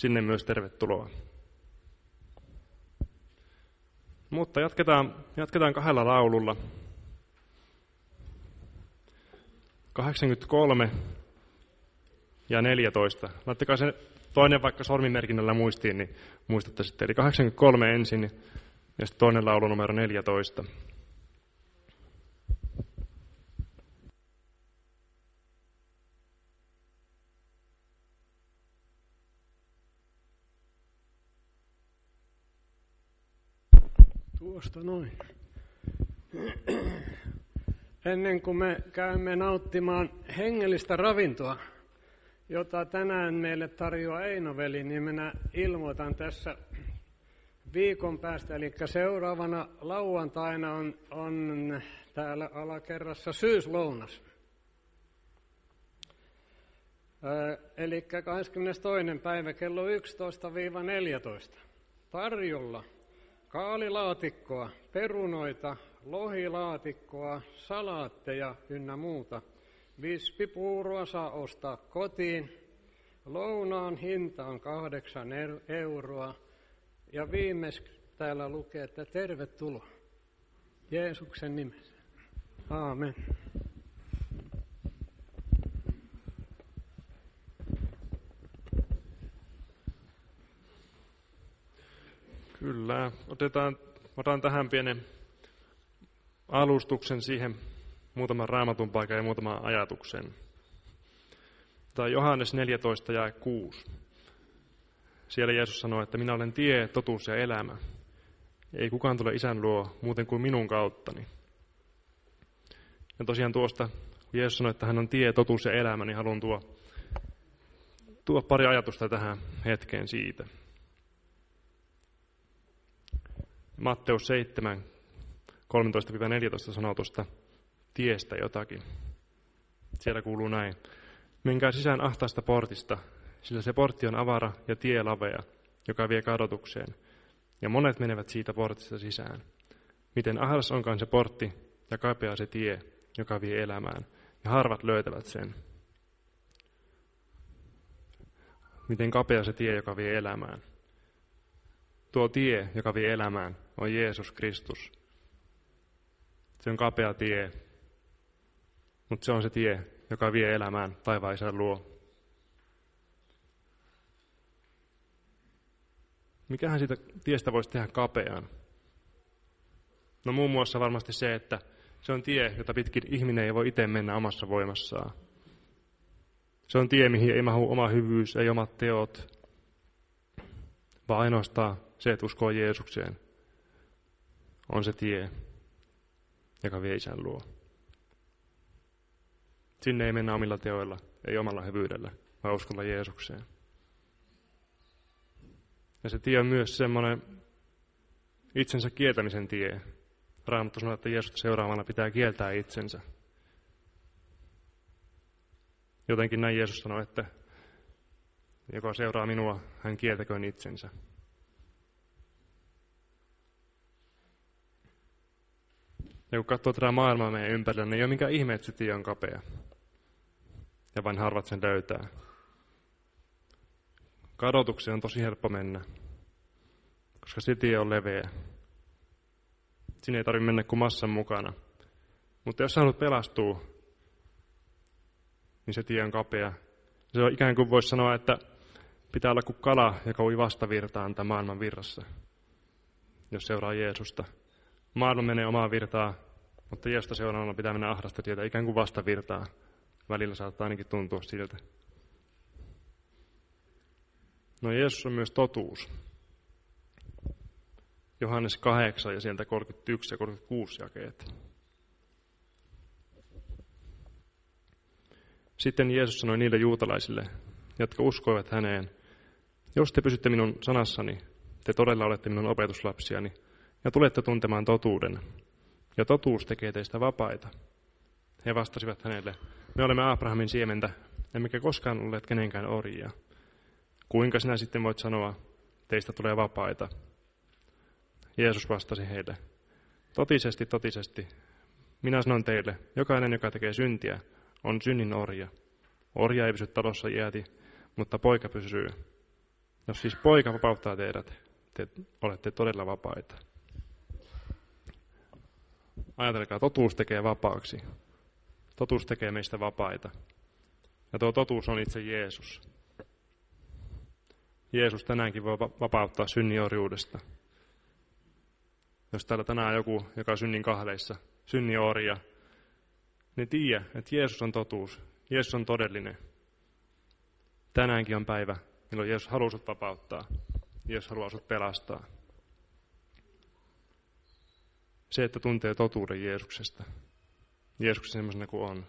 sinne myös tervetuloa. Mutta jatketaan 2 laululla. 83 ja 14. Laittakaa se toinen vaikka sormimerkinnällä muistiin, niin muistatte sitten. Eli 83 ensin ja sitten toinen laulu numero 14. Tuosta noin. Ennen kuin me käymme nauttimaan hengellistä ravintoa, jota tänään meille tarjoaa Eino-veli, niin minä ilmoitan tässä viikon päästä, eli seuraavana lauantaina on täällä alakerrassa syyslounas. Eli 22. päivä kello 11-14. Tarjolla kaalilaatikkoa, perunoita, lohilaatikkoa, salaatteja ynnä muuta. Vispipuuroa saa ostaa kotiin. Lounaan hinta on 8 euroa. Ja viimeksi täällä lukee, että tervetuloa. Jeesuksen nimessä. Aamen. Kyllä. Otan tähän pienen alustuksen siihen muutaman raamatun paikan ja muutaman ajatuksen. Tämä on Johannes 14 ja 6. Siellä Jeesus sanoo, että minä olen tie, totuus ja elämä. Ei kukaan tule Isän luo muuten kuin minun kauttani. Ja tosiaan tuosta, kun Jeesus sanoi, että hän on tie, totuus ja elämä, niin haluan tuo pari ajatusta tähän hetkeen siitä. Matteus 7, 13-14 sanoo tuosta tiestä jotakin. Siellä kuuluu näin. Menkää sisään ahtaasta portista, sillä se portti on avara ja tie lavea, joka vie kadotukseen. Ja monet menevät siitä portista sisään. Miten ahdas onkaan se portti ja kapea se tie, joka vie elämään, ja harvat löytävät sen. Miten kapea se tie, joka vie elämään. Tuo tie, joka vie elämään, on Jeesus Kristus. Se on kapea tie, mutta se on se tie, joka vie elämään taivaan Isän luo. Mikähän siitä tiestä voisi tehdä kapean? No muun muassa varmasti se, että se on tie, jota pitkin ihminen ei voi itse mennä omassa voimassaan. Se on tie, mihin ei mahu oma hyvyys, ei omat teot, vaan ainoastaan se, että uskoo Jeesukseen, on se tie, joka vie Isän luo. Sinne ei mennä omilla teoilla, ei omalla hyvyydellä, vaan uskolla Jeesukseen. Ja se tie on myös semmoinen itsensä kieltämisen tie. Raamattu sanoo, että Jeesusta seuraamalla pitää kieltää itsensä. Jotenkin näin Jeesus sanoi, että joka seuraa minua, hän kieltäköön itsensä. Ja kun katsoo tätä maailmaa meidän ympärillä, niin ei ole mikään ihme, että se tie on kapea. Ja vain harvat sen löytää. Kadotukseen on tosi helppo mennä, koska se tie on leveä. Siinä ei tarvitse mennä kuin massan mukana. Mutta jos sä haluat pelastua, niin se tie on kapea. Se on ikään kuin voisi sanoa, että pitää olla kuin kala, joka ui vastavirtaan tämän maailman virrassa, jos seuraa Jeesusta. Maailma menee omaan virtaan, mutta Jeesusta seuraavalla pitää mennä ahdasta tietä, ikään kuin vastavirtaan. Välillä saattaa ainakin tuntua siltä. No Jeesus on myös totuus. Johannes 8 ja sieltä 31 ja 36 jakeet. Sitten Jeesus sanoi niille juutalaisille, jotka uskoivat häneen, jos te pysytte minun sanassani, te todella olette minun opetuslapsiani, ja tulette tuntemaan totuuden, ja totuus tekee teistä vapaita. He vastasivat hänelle, me olemme Abrahamin siementä, emmekä koskaan olleet kenenkään orjia. Kuinka sinä sitten voit sanoa, teistä tulee vapaita? Jeesus vastasi heille, totisesti, totisesti, minä sanon teille, jokainen, joka tekee syntiä, on synnin orja. Orja ei pysy talossa iäti, mutta poika pysyy. Jos siis poika vapauttaa teidät, te olette todella vapaita. Ajatelkaa, totuus tekee vapaaksi. Totuus tekee meistä vapaita. Ja tuo totuus on itse Jeesus. Jeesus tänäänkin voi vapauttaa synnin orjuudesta. Jos täällä tänään joku, joka on synnin kahleissa, synnin orja, niin tiedä, että Jeesus on totuus. Jeesus on todellinen. Tänäänkin on päivä, milloin Jeesus haluaa sut vapauttaa. Jeesus haluaa sut pelastaa. Se, että tuntee totuuden Jeesuksesta, Jeesuksen semmoisena kuin on,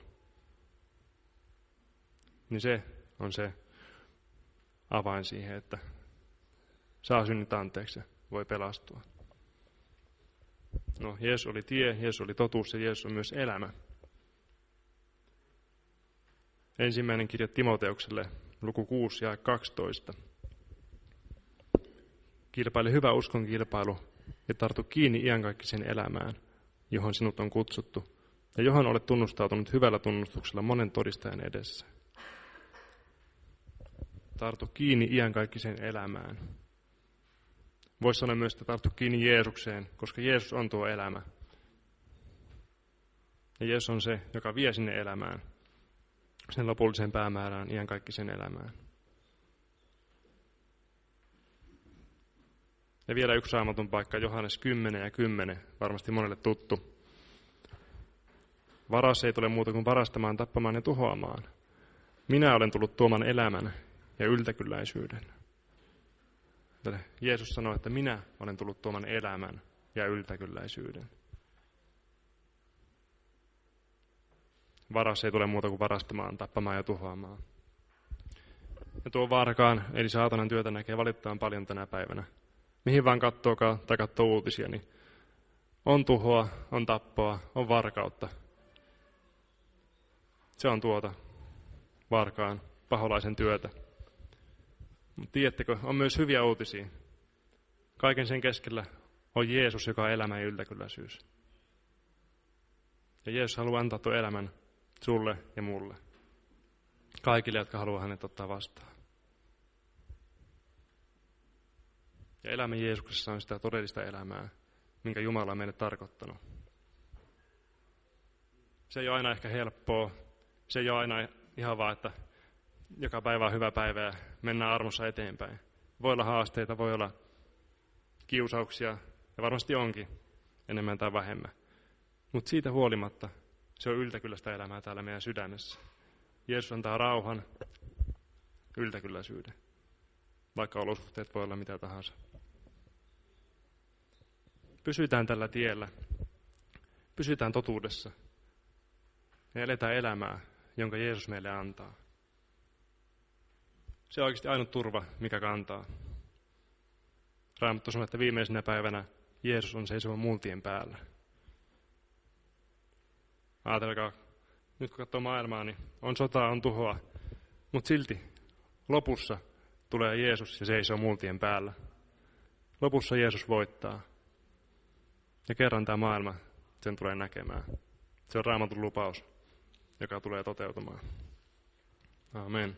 niin se on se avain siihen, että saa synnit anteeksi ja voi pelastua. No, Jeesus oli tie, Jeesus oli totuus ja Jeesus on myös elämä. Ensimmäinen kirja Timoteukselle, luku 6 ja 12. Kilpaile hyvä uskon kilpailu ja tartu kiinni iankaikkiseen elämään, johon sinut on kutsuttu, ja johon olet tunnustautunut hyvällä tunnustuksella monen todistajan edessä. Tartu kiinni iankaikkiseen elämään. Voisi sanoa myös, että tartu kiinni Jeesukseen, koska Jeesus on tuo elämä. Ja Jeesus on se, joka vie sinne elämään, sen lopulliseen päämäärään, iankaikkiseen elämään. Ja vielä yksi raamatun paikka, Johannes 10 ja 10, varmasti monelle tuttu. Varas ei tule muuta kuin varastamaan, tappamaan ja tuhoamaan. Minä olen tullut tuomaan elämän ja yltäkylläisyyden. Jeesus sanoi, että minä olen tullut tuomaan elämän ja yltäkylläisyyden. Varas ei tule muuta kuin varastamaan, tappamaan ja tuhoamaan. Ja tuo varkaan, eli saatanan työtä näkee valitettavan paljon tänä päivänä. Mihin vaan katsookaan tai katsoo uutisia, niin on tuhoa, on tappoa, on varkautta. Se on tuota varkaan, paholaisen työtä. Mutta tiedättekö, on myös hyviä uutisia. Kaiken sen keskellä on Jeesus, joka on elämä ja yltäkylläisyys. Ja Jeesus haluaa antaa tuon elämän sulle ja mulle. Kaikille, jotka haluaa hänet ottaa vastaan. Ja elämä Jeesuksessa on sitä todellista elämää, minkä Jumala on meille tarkoittanut. Se ei ole aina ehkä helppoa. Se ei ole aina ihan vaan, että joka päivä on hyvä päivä ja mennään armossa eteenpäin. Voi olla haasteita, voi olla kiusauksia, ja varmasti onkin enemmän tai vähemmän. Mutta siitä huolimatta se on yltäkylläistä elämää täällä meidän sydämessä. Jeesus antaa rauhan, yltäkylläisyyden, vaikka olosuhteet voi olla mitä tahansa. Pysytään tällä tiellä, pysytään totuudessa ja eletään elämää, jonka Jeesus meille antaa. Se on oikeasti ainut turva, mikä kantaa. Raamattu sanoo, että viimeisenä päivänä Jeesus on seisova multien päällä. Ajatelkaa, nyt kun katsoo maailmaa, niin on sotaa, on tuhoa, mutta silti lopussa tulee Jeesus ja seisoo multien päällä. Lopussa Jeesus voittaa. Ja kerran tämä maailma sen tulee näkemään. Se on Raamatun lupaus, joka tulee toteutumaan. Amen.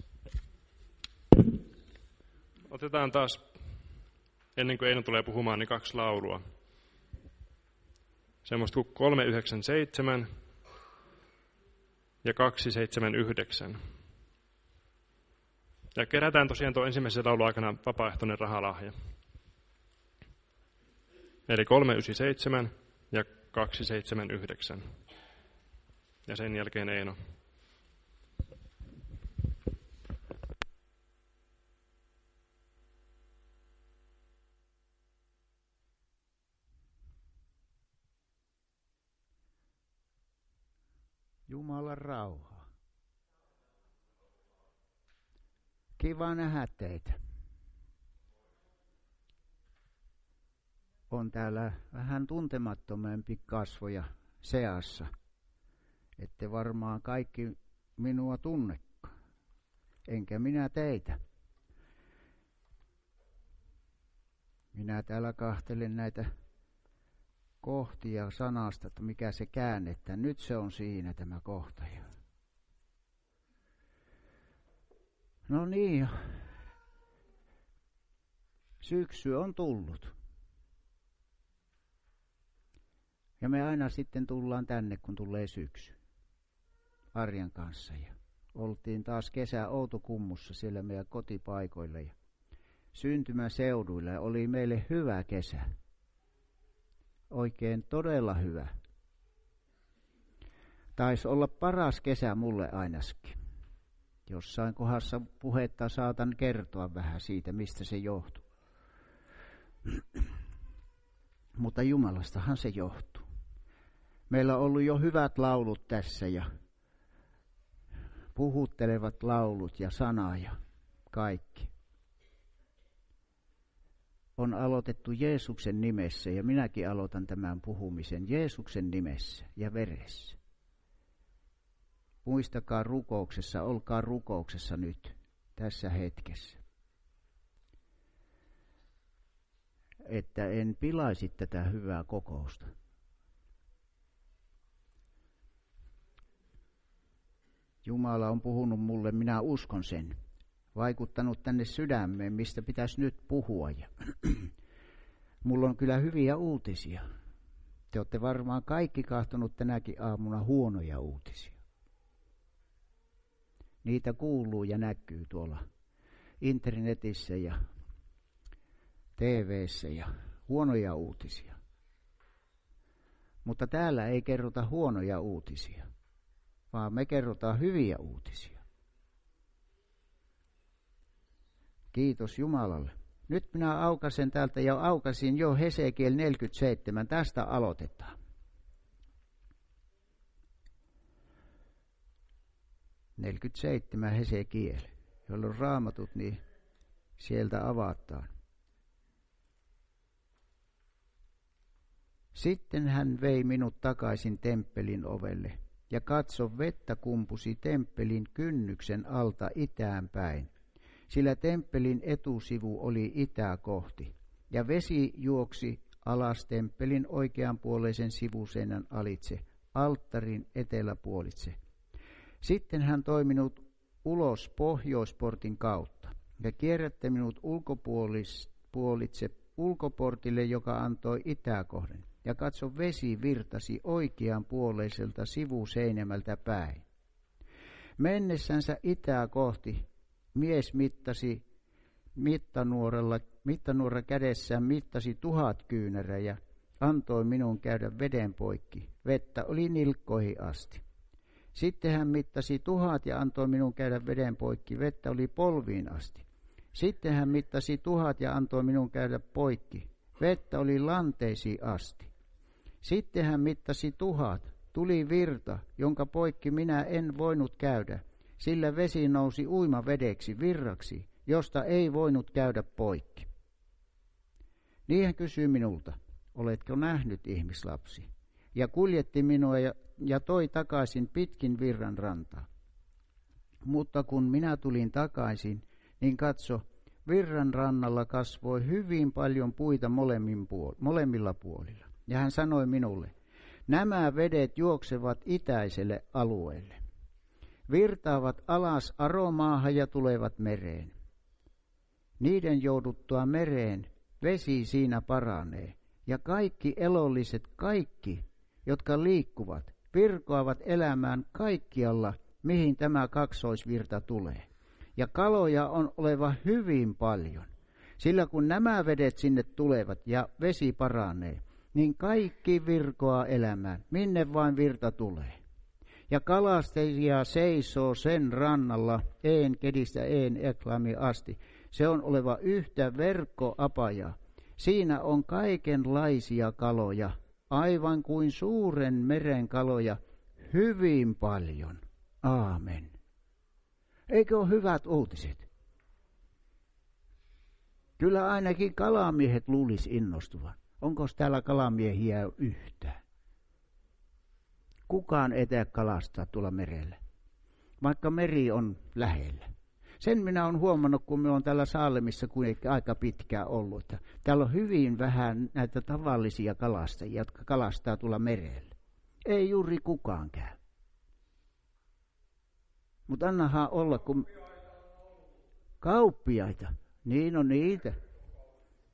Otetaan taas, ennen kuin Eino tulee puhumaan, niin 2 laulua. Semmoista kuin 397 ja 279. Ja kerätään tosiaan tuon ensimmäisen laulun aikana vapaaehtoinen rahalahja. Eli 397 ja 279. Ja sen jälkeen Eino. Jumalan rauhaa. Kiva nähdä teitä. On täällä vähän tuntemattomampi kasvoja seassa. Ette varmaan kaikki minua tunnekaan. Enkä minä teitä. Minä täällä kahtelen näitä kohtia sanasta, että mikä se käännettä. Nyt se on siinä tämä kohta. No niin, Syksy on tullut. Ja me aina sitten tullaan tänne, kun tulee syksy. Arjan kanssa. Ja oltiin taas kesä Outokummussa siellä meidän kotipaikoilla ja syntymäseuduilla. Ja oli meille hyvä kesä. Oikein todella hyvä. Taisi olla paras kesä mulle ainakin. Jossain kohdassa puhetta saatan kertoa vähän siitä, mistä se johtuu. Mutta Jumalastahan se johtuu. Meillä on ollut jo hyvät laulut tässä ja puhuttelevat laulut ja sana ja kaikki. On aloitettu Jeesuksen nimessä ja minäkin aloitan tämän puhumisen Jeesuksen nimessä ja veressä. Muistakaa rukouksessa, olkaa rukouksessa nyt, tässä hetkessä. Että en pilaisi tätä hyvää kokousta. Jumala on puhunut mulle, minä uskon sen. Vaikuttanut tänne sydämeen, mistä pitäisi nyt puhua. Ja mulla on kyllä hyviä uutisia. Te olette varmaan kaikki kahtonut tänäkin aamuna huonoja uutisia. Niitä kuuluu ja näkyy tuolla internetissä ja TV:ssä ja huonoja uutisia. Mutta täällä ei kerrota huonoja uutisia, vaan me kerrotaan hyviä uutisia. Kiitos Jumalalle. Nyt minä aukasen täältä ja aukasin jo Hesekiel 47. Tästä aloitetaan. Hesekiel, jolla on raamatut, niin sieltä avataan. Sitten hän vei minut takaisin temppelin ovelle, ja katso, vettä kumpusi temppelin kynnyksen alta itään päin, sillä temppelin etusivu oli itää kohti, ja vesi juoksi alas temppelin oikeanpuoleisen sivuseinän alitse, alttarin eteläpuolitse. Sitten hän toi minut ulos pohjoisportin kautta, ja kierrätti minut ulkopuolitse ulkoportille, joka antoi itää kohden. Ja katso, vesi virtasi oikeanpuoleiselta sivuseinämältä päin. Mennessänsä itää kohti mies mittasi mittanuora kädessään mittasi 1000 kyynärää ja antoi minun käydä veden poikki. Vettä oli nilkkoihin asti. Sitten hän mittasi 1000 ja antoi minun käydä veden poikki. Vettä oli polviin asti. Sitten hän mittasi 1000 ja antoi minun käydä poikki. Vettä oli lanteisiin asti. Sitten hän mittasi 1000. Tuli virta, jonka poikki minä en voinut käydä, sillä vesi nousi uimavedeksi virraksi, josta ei voinut käydä poikki. Niin hän kysyi minulta, oletko nähnyt, ihmislapsi? Ja kuljetti minua ja toi takaisin pitkin virran rantaa. Mutta kun minä tulin takaisin, niin katso, virran rannalla kasvoi hyvin paljon puita molemmilla puolilla. Ja hän sanoi minulle, nämä vedet juoksevat itäiselle alueelle. Virtaavat alas Aromaahan ja tulevat mereen. Niiden jouduttua mereen vesi siinä paranee. Ja kaikki elolliset, kaikki, jotka liikkuvat, virkoavat elämään kaikkialla, mihin tämä kaksoisvirta tulee. Ja kaloja on oleva hyvin paljon, sillä kun nämä vedet sinne tulevat ja vesi paranee, niin kaikki virkoaa elämään, minne vain virta tulee. Ja kalastajia seisoo sen rannalla een kedistä een Eklami asti. Se on oleva yhtä verkkoapajaa. Siinä on kaikenlaisia kaloja, aivan kuin suuren meren kaloja, hyvin paljon. Aamen. Eikö ole hyvät uutiset? Kyllä ainakin kalamiehet luulisi innostuvan. Onko täällä kalamiehiä yhtään? Kukaan ei tee kalastaa tuolla merellä, vaikka meri on lähellä. Sen minä olen huomannut, kun me on täällä Saalemissa kuitenkin aika pitkään ollut, että täällä on hyvin vähän näitä tavallisia kalastajia, jotka kalastaa tuolla merellä. Ei juuri kukaan käy. Mutta annahan olla, kun kauppiaita, niin on niitä.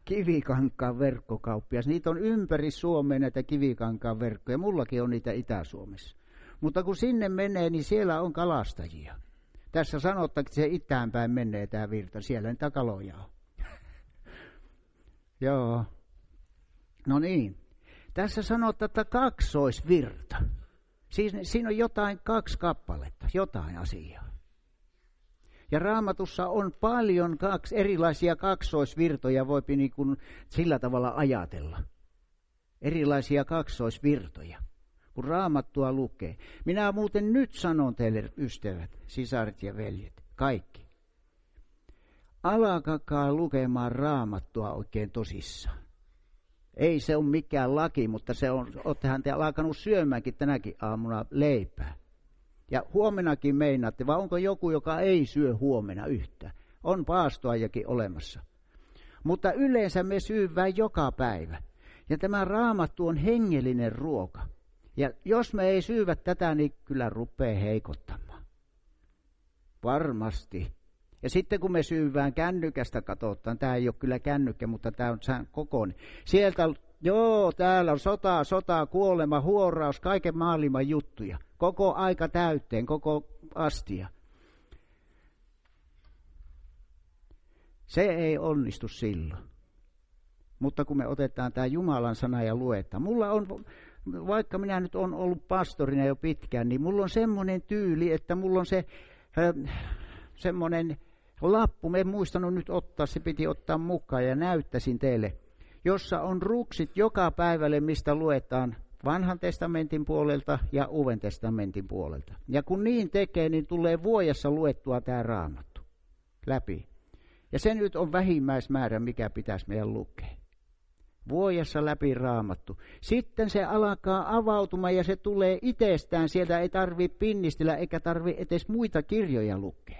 Kivikankaan verkkokauppias. Niitä on ympäri Suomea näitä Kivikankaan verkkoja. Mullakin on niitä Itä-Suomessa. Mutta kun sinne menee, niin siellä on kalastajia. Tässä sanotaan, että se itäänpäin menee tämä virta. Siellä niitä kaloja on. Joo. No niin. Tässä sanotaan, että kaksoisvirta. Siis siinä on jotain 2 kappaletta, jotain asiaa. Ja Raamatussa on paljon erilaisia kaksoisvirtoja, voipi niin kuin sillä tavalla ajatella. Erilaisia kaksoisvirtoja, kun Raamattua lukee. Minä muuten nyt sanon teille, ystävät, sisaret ja veljet, kaikki. Alkakaa lukemaan Raamattua oikein tosissaan. Ei se ole mikään laki, mutta oottehan te alkanut syömäänkin tänäkin aamuna leipää. Ja huomenakin meinaatte, vai onko joku, joka ei syö huomenna yhtään? On paastoajakin olemassa. Mutta yleensä me syyvään joka päivä. Ja tämä Raamattu on hengellinen ruoka. Ja jos me ei syyvä tätä, niin kyllä rupeaa heikottamaan. Varmasti. Ja sitten kun me syyvään kännykästä katsotaan, tämä ei ole kyllä kännykkä, mutta tämä on kokoinen. Sieltä, täällä on sota, kuolema, huoraus, kaiken maailman juttuja. Koko aika täyteen, koko astia. Se ei onnistu silloin. Mutta kun me otetaan tämä Jumalan sana ja luetaan. Mulla on, vaikka minä nyt olen ollut pastorina jo pitkään, niin mulla on semmoinen tyyli, että mulla on se semmoinen lappu. Me en muistanut nyt ottaa, se piti ottaa mukaan ja näyttäisin teille. Jossa on ruksit joka päivälle, mistä luetaan Vanhan testamentin puolelta ja Uuden testamentin puolelta. Ja kun niin tekee, niin tulee vuodessa luettua tämä Raamattu läpi. Ja se nyt on vähimmäismäärä, mikä pitäisi meidän lukea. Vuodessa läpi Raamattu. Sitten se alkaa avautumaan ja se tulee itsestään. Sieltä ei tarvitse pinnistellä eikä tarvitse edes muita kirjoja lukea.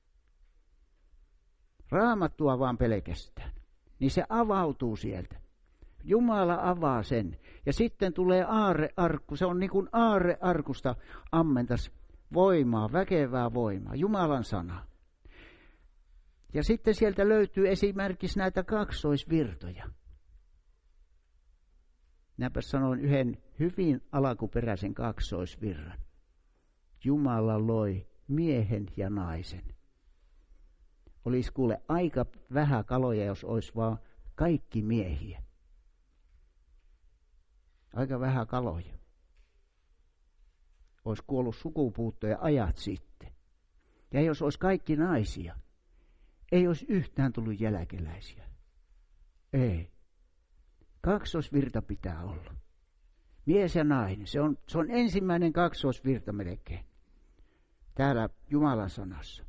Raamattua vaan pelkästään. Niin se avautuu sieltä. Jumala avaa sen. Ja sitten tulee aarrearkku. Se on niin kuin aarrearkusta ammentas voimaa, väkevää voimaa. Jumalan sana. Ja sitten sieltä löytyy esimerkiksi näitä kaksoisvirtoja. Minäpä sanoin yhden hyvin alkuperäisen kaksoisvirran. Jumala loi miehen ja naisen. Olisi kuule aika vähän kaloja, jos olisi vaan kaikki miehiä. Aika vähän kaloja. Olisi kuollut sukupuuttoja ajat sitten. Ja jos olisi kaikki naisia, ei olisi yhtään tullut jälkeläisiä. Ei. Kaksoisvirta pitää olla. Mies ja nainen. Se on ensimmäinen kaksoisvirta melkein. Täällä Jumalan sanassa.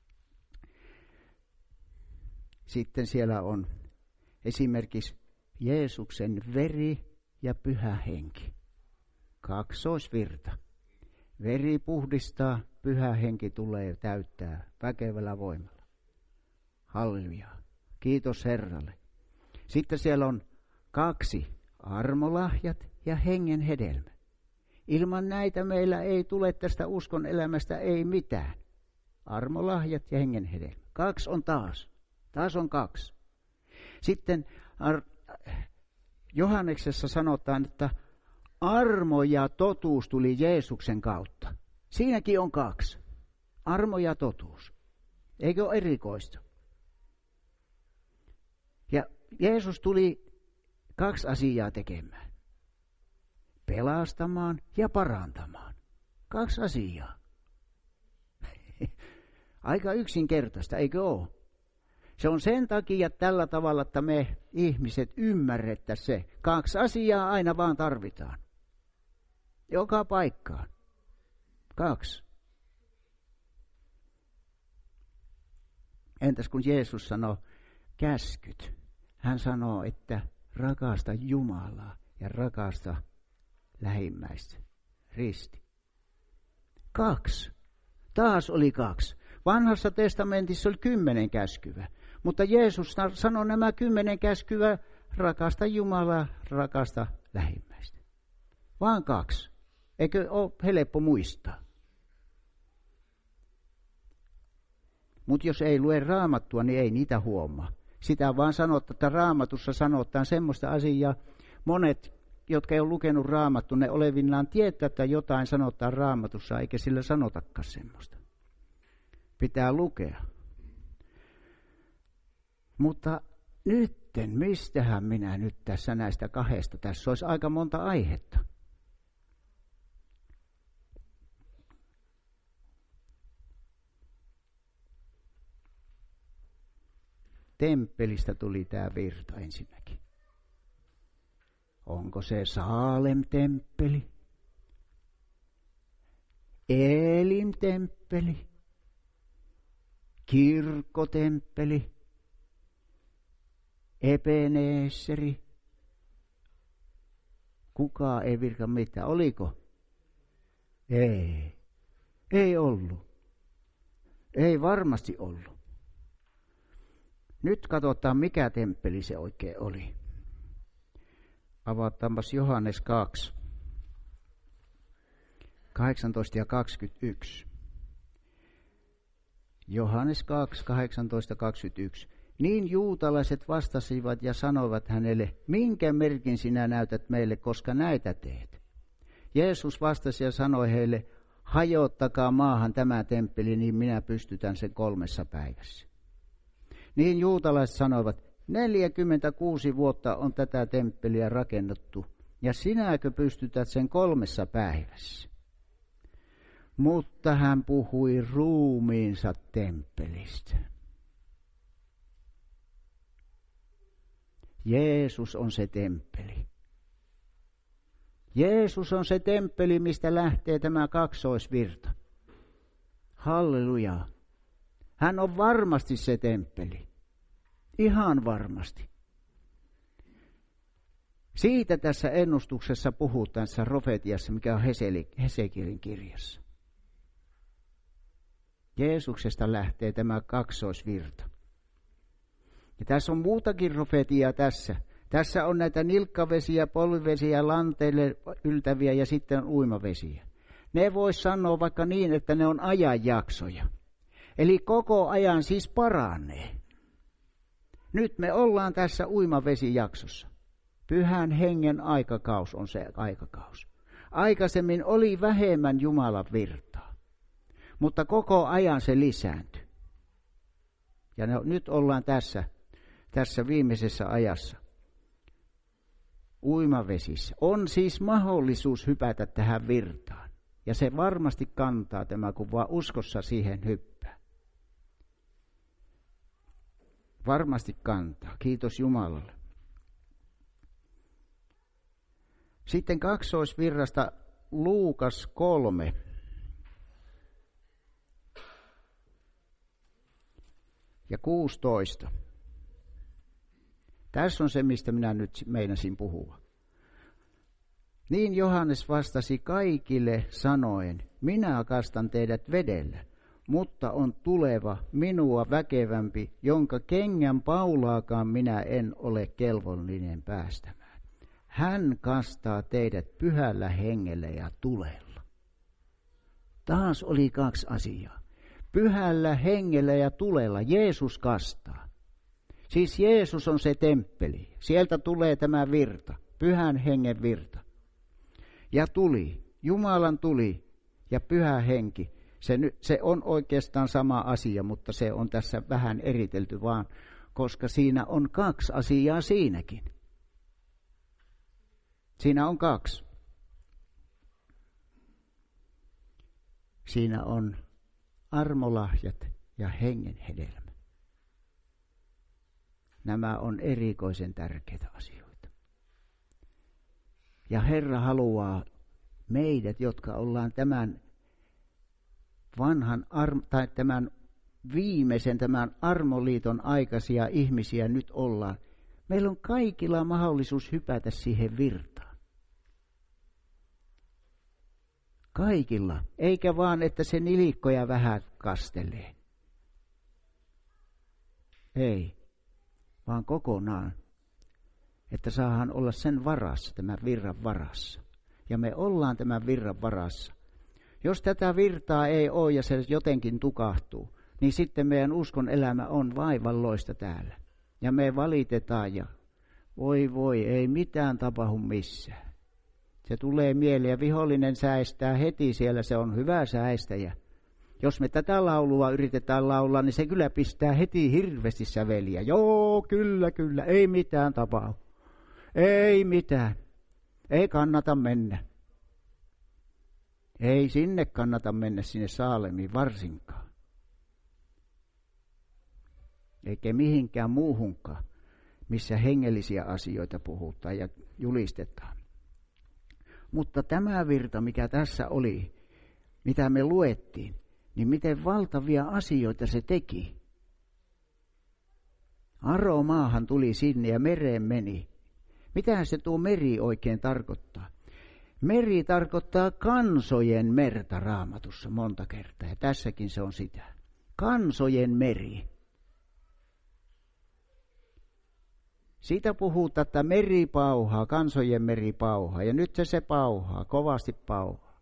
Sitten siellä on esimerkiksi Jeesuksen veri ja pyhä henki. Kaksoisvirta. Veri puhdistaa, pyhä henki tulee täyttää väkevällä voimalla. Halleluja. Kiitos Herralle. Sitten siellä on 2 armolahjat ja hengen hedelmä. Ilman näitä meillä ei tule tästä uskon elämästä ei mitään. Armolahjat ja hengen hedelmä. 2 on taas. Taas on 2. Sitten Johanneksessa sanotaan, että armo ja totuus tuli Jeesuksen kautta. Siinäkin on 2. Armo ja totuus. Eikö ole erikoista? Ja Jeesus tuli 2 asiaa tekemään. Pelastamaan ja parantamaan. 2 asiaa. Aika yksinkertaista, eikö ole? Se on sen takia tällä tavalla, että me ihmiset ymmärrettäisiin se. 2 asiaa aina vaan tarvitaan. Joka paikkaan. 2. Entäs kun Jeesus sanoo käskyt? Hän sanoo, että rakasta Jumalaa ja rakasta lähimmäistä. Risti. 2. Taas oli 2. Vanhassa testamentissa oli 10 käskyä. Mutta Jeesus sanoi nämä 10 käskyä, rakasta Jumalaa, rakasta lähimmäistä. Vaan 2. Eikö ole helppo muistaa? Mutta jos ei lue Raamattua, niin ei niitä huomaa. Sitä vaan sanotaan, että Raamatussa sanotaan semmoista asiaa. Monet, jotka ei ole lukenut Raamattua, ne olevillaan tietää, että jotain sanotaan Raamatussa, eikä sillä sanotakaan semmoista. Pitää lukea. Mutta nytten, mistähän minä nyt tässä näistä kahdesta? Tässä olisi aika monta aihetta. Temppelistä tuli tämä virta ensinnäkin. Onko se Saalem-temppeli? Elim-temppeli? Kirkkotemppeli? Ebeneesseri? Kukaan ei virka mitään. Oliko? Ei. Ei ollut. Ei varmasti ollut. Nyt katsotaan, mikä temppeli se oikein oli. Avataanpas Johannes 2, 18 ja 21. Johannes 2, 18, 21. Niin juutalaiset vastasivat ja sanoivat hänelle, minkä merkin sinä näytät meille, koska näitä teet? Jeesus vastasi ja sanoi heille, hajottakaa maahan tämä temppeli, niin minä pystytän sen 3 päivässä. Niin juutalaiset sanoivat, 46 vuotta on tätä temppeliä rakennettu, ja sinäkö pystytät sen 3 päivässä? Mutta hän puhui ruumiinsa temppelistä. Jeesus on se temppeli. Jeesus on se temppeli, mistä lähtee tämä kaksoisvirta. Halleluja. Hän on varmasti se temppeli. Ihan varmasti. Siitä tässä ennustuksessa puhutaan tässä profetiassa, mikä on Hesekielin kirjassa. Jeesuksesta lähtee tämä kaksoisvirta. Ja tässä on muutakin profetiaa tässä. Tässä on näitä nilkkavesiä, polvivesiä, lanteille yltäviä ja sitten on uimavesiä. Ne vois sanoa vaikka niin, että ne on ajanjaksoja. Eli koko ajan siis paranee. Nyt me ollaan tässä uimavesijaksossa. Pyhän hengen aikakaus on se aikakaus. Aikaisemmin oli vähemmän Jumalan virtaa, mutta koko ajan se lisääntyi. Ja nyt ollaan tässä viimeisessä ajassa. Uimavesissä. On siis mahdollisuus hypätä tähän virtaan. Ja se varmasti kantaa tämä, kun vaan uskossa siihen hyppää. Varmasti kantaa. Kiitos Jumalalle. Sitten kaksoisvirrasta Luukas 3. Ja 16. Tässä on se, mistä minä nyt meinasin puhua. Niin Johannes vastasi kaikille sanoen, minä kastan teidät vedellä, mutta on tuleva minua väkevämpi, jonka kengän paulaakaan minä en ole kelvollinen päästämään. Hän kastaa teidät pyhällä hengellä ja tulella. Taas oli 2 asiaa. Pyhällä hengellä ja tulella Jeesus kastaa. Siis Jeesus on se temppeli. Sieltä tulee tämä virta, pyhän hengen virta. Ja tuli, Jumalan tuli ja pyhä henki. Se on oikeastaan sama asia, mutta se on tässä vähän eritelty vaan, koska siinä on 2 asiaa siinäkin. Siinä on 2. Siinä on armolahjat ja hengen hedelmä. Nämä on erikoisen tärkeitä asioita. Ja Herra haluaa meidät, jotka ollaan tämän vanhan tai tämän viimeisen, tämän armoliiton aikaisia ihmisiä nyt ollaan. Meillä on kaikilla mahdollisuus hypätä siihen virtaan. Kaikilla. Eikä vaan, että se nilikkoja vähän kastelee. Ei. Vaan kokonaan. Että saadaan olla sen varassa, tämän virran varassa. Ja me ollaan tämän virran varassa. Jos tätä virtaa ei ole ja se jotenkin tukahtuu, niin sitten meidän uskon elämä on vaivalloista täällä. Ja me valitetaan ja voi, ei mitään tapahdu missään. Se tulee mieleen ja vihollinen säestää heti siellä, se on hyvä säestäjä. Jos me tätä laulua yritetään laulaa, niin se kyllä pistää heti hirveästi säveliä. Joo, kyllä, ei mitään tapahdu. Ei mitään. Ei kannata mennä. Ei sinne kannata mennä, sinne Saalemiin varsinkaan. Eikä mihinkään muuhunkaan, missä hengellisiä asioita puhutaan ja julistetaan. Mutta tämä virta, mikä tässä oli, mitä me luettiin, niin miten valtavia asioita se teki. Aromaahan tuli sinne ja mereen meni. Mitähän se tuo meri oikein tarkoittaa? Meri tarkoittaa kansojen merta Raamatussa monta kertaa, ja tässäkin se on sitä. Kansojen meri. Siitä puhutaan, että meri pauhaa, kansojen meri pauhaa, ja nyt se pauhaa, kovasti pauhaa.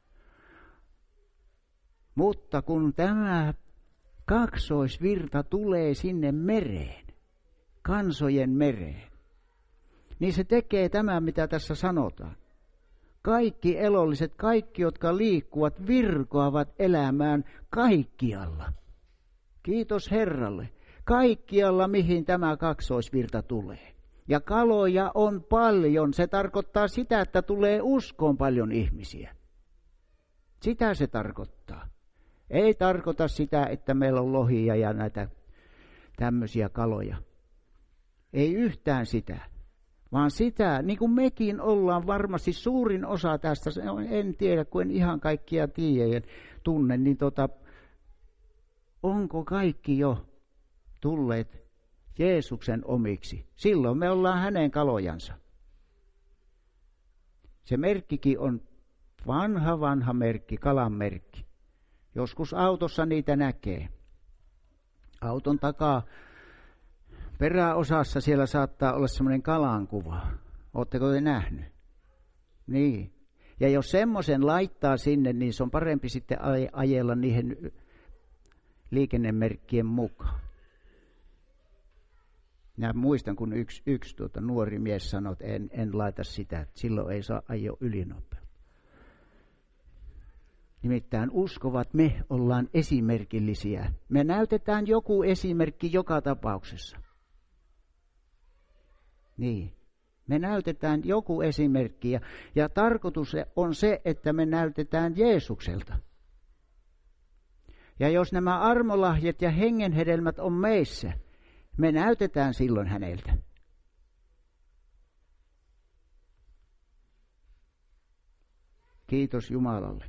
Mutta kun tämä kaksoisvirta tulee sinne mereen, kansojen mereen, niin se tekee tämän, mitä tässä sanotaan. Kaikki elolliset, kaikki, jotka liikkuvat, virkoavat elämään kaikkialla. Kiitos Herralle. Kaikkialla, mihin tämä kaksoisvirta tulee. Ja kaloja on paljon. Se tarkoittaa sitä, että tulee uskoon paljon ihmisiä. Sitä se tarkoittaa. Ei tarkoita sitä, että meillä on lohia ja näitä tämmöisiä kaloja. Ei yhtään sitä. Vaan sitä, niin kuin mekin ollaan varmasti suurin osa tästä, en tiedä, kun en ihan kaikkia tiedä ja tunne, niin onko kaikki jo tulleet Jeesuksen omiksi? Silloin me ollaan hänen kalojansa. Se merkkikin on vanha merkki, kalan merkki. Joskus autossa niitä näkee. Auton takaa peräosassa siellä saattaa olla semmoinen kalan kuva. Oletteko te nähnyt? Niin. Ja jos semmoisen laittaa sinne, niin se on parempi sitten ajella niihin liikennemerkkien mukaan. Minä muistan, kun yksi nuori mies sanoi, että en laita sitä, että silloin ei saa ajoa ylinopeutta. Nimittäin uskovat, me ollaan esimerkillisiä. Me näytetään joku esimerkki joka tapauksessa. Niin, me näytetään joku esimerkki ja tarkoitus on se, että me näytetään Jeesukselta. Ja jos nämä armolahjat ja hengenhedelmät on meissä, me näytetään silloin häneltä. Kiitos Jumalalle.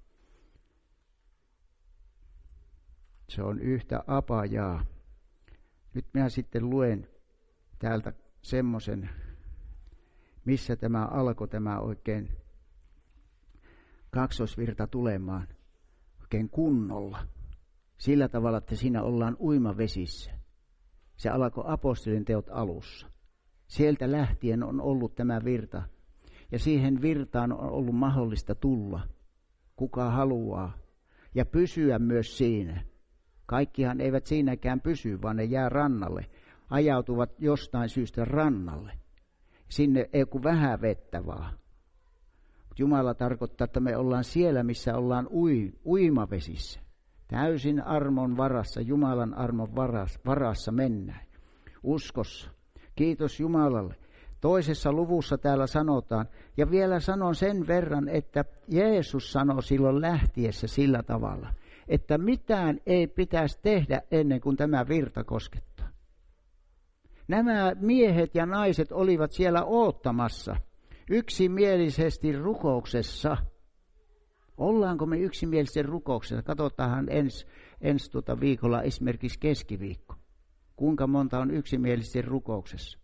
Se on yhtä apajaa. Nyt minä sitten luen täältä semmoisen, missä tämä alkoi, tämä oikein kaksoisvirta tulemaan oikein kunnolla. Sillä tavalla, että siinä ollaan uimavesissä. Se alkoi apostolien teot alussa. Sieltä lähtien on ollut tämä virta. Ja siihen virtaan on ollut mahdollista tulla, kuka haluaa, ja pysyä myös siinä. Kaikkihan eivät siinäkään pysy, vaan ne jää rannalle. Ajautuvat jostain syystä rannalle. Sinne ei kuin vähän vettä vaan. Jumala tarkoittaa, että me ollaan siellä, missä ollaan uimavesissä. Täysin armon varassa, Jumalan armon varassa mennään. Uskossa. Kiitos Jumalalle. Toisessa luvussa täällä sanotaan, ja vielä sanon sen verran, että Jeesus sanoi silloin lähtiessä sillä tavalla, että mitään ei pitäisi tehdä ennen kuin tämä virta koskettaa. Nämä miehet ja naiset olivat siellä oottamassa yksimielisesti rukouksessa. Ollaanko me yksimielisesti rukouksessa? Katsotaanhan ensi viikolla esimerkiksi keskiviikko. Kuinka monta on yksimielisesti rukouksessa?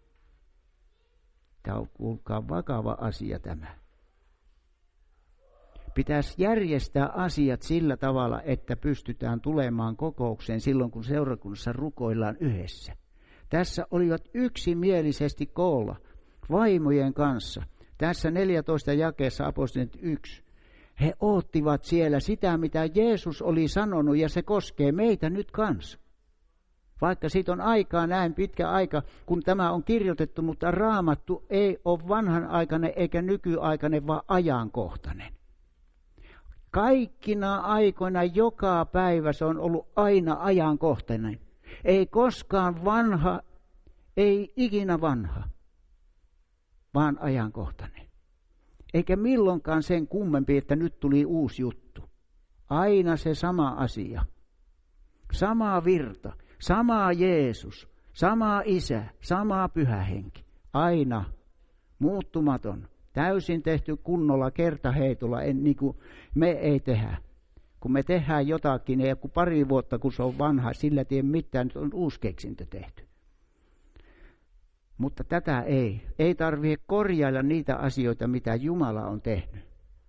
Tämä on, kuulkaa, vakava asia tämä. Pitäisi järjestää asiat sillä tavalla, että pystytään tulemaan kokoukseen silloin, kun seurakunnassa rukoillaan yhdessä. Tässä olivat yksimielisesti koolla vaimojen kanssa. Tässä 14 jakeessa apostolit 1. He oottivat siellä sitä, mitä Jeesus oli sanonut, ja se koskee meitä nyt kanssa. Vaikka siitä on aikaa näin pitkä aika, kun tämä on kirjoitettu, mutta Raamattu ei ole vanhanaikainen eikä nykyaikainen, vaan ajankohtainen. Kaikkina aikoina, joka päivä se on ollut aina ajankohtainen. Ei koskaan vanha, ei ikinä vanha, vaan ajankohtainen. Eikä milloinkaan sen kummempi, että nyt tuli uusi juttu. Aina se sama asia. Sama virta, sama Jeesus, sama Isä, sama Pyhä Henki. Aina muuttumaton, täysin tehty kunnolla kertaheitolla, niin kuin me ei tehdä. Kun me tehdään jotakin, ei kun pari vuotta, kun se on vanha, sillä tien mitään, nyt on uusi keksintö tehty. Mutta tätä ei tarvitse korjailla niitä asioita, mitä Jumala on tehnyt.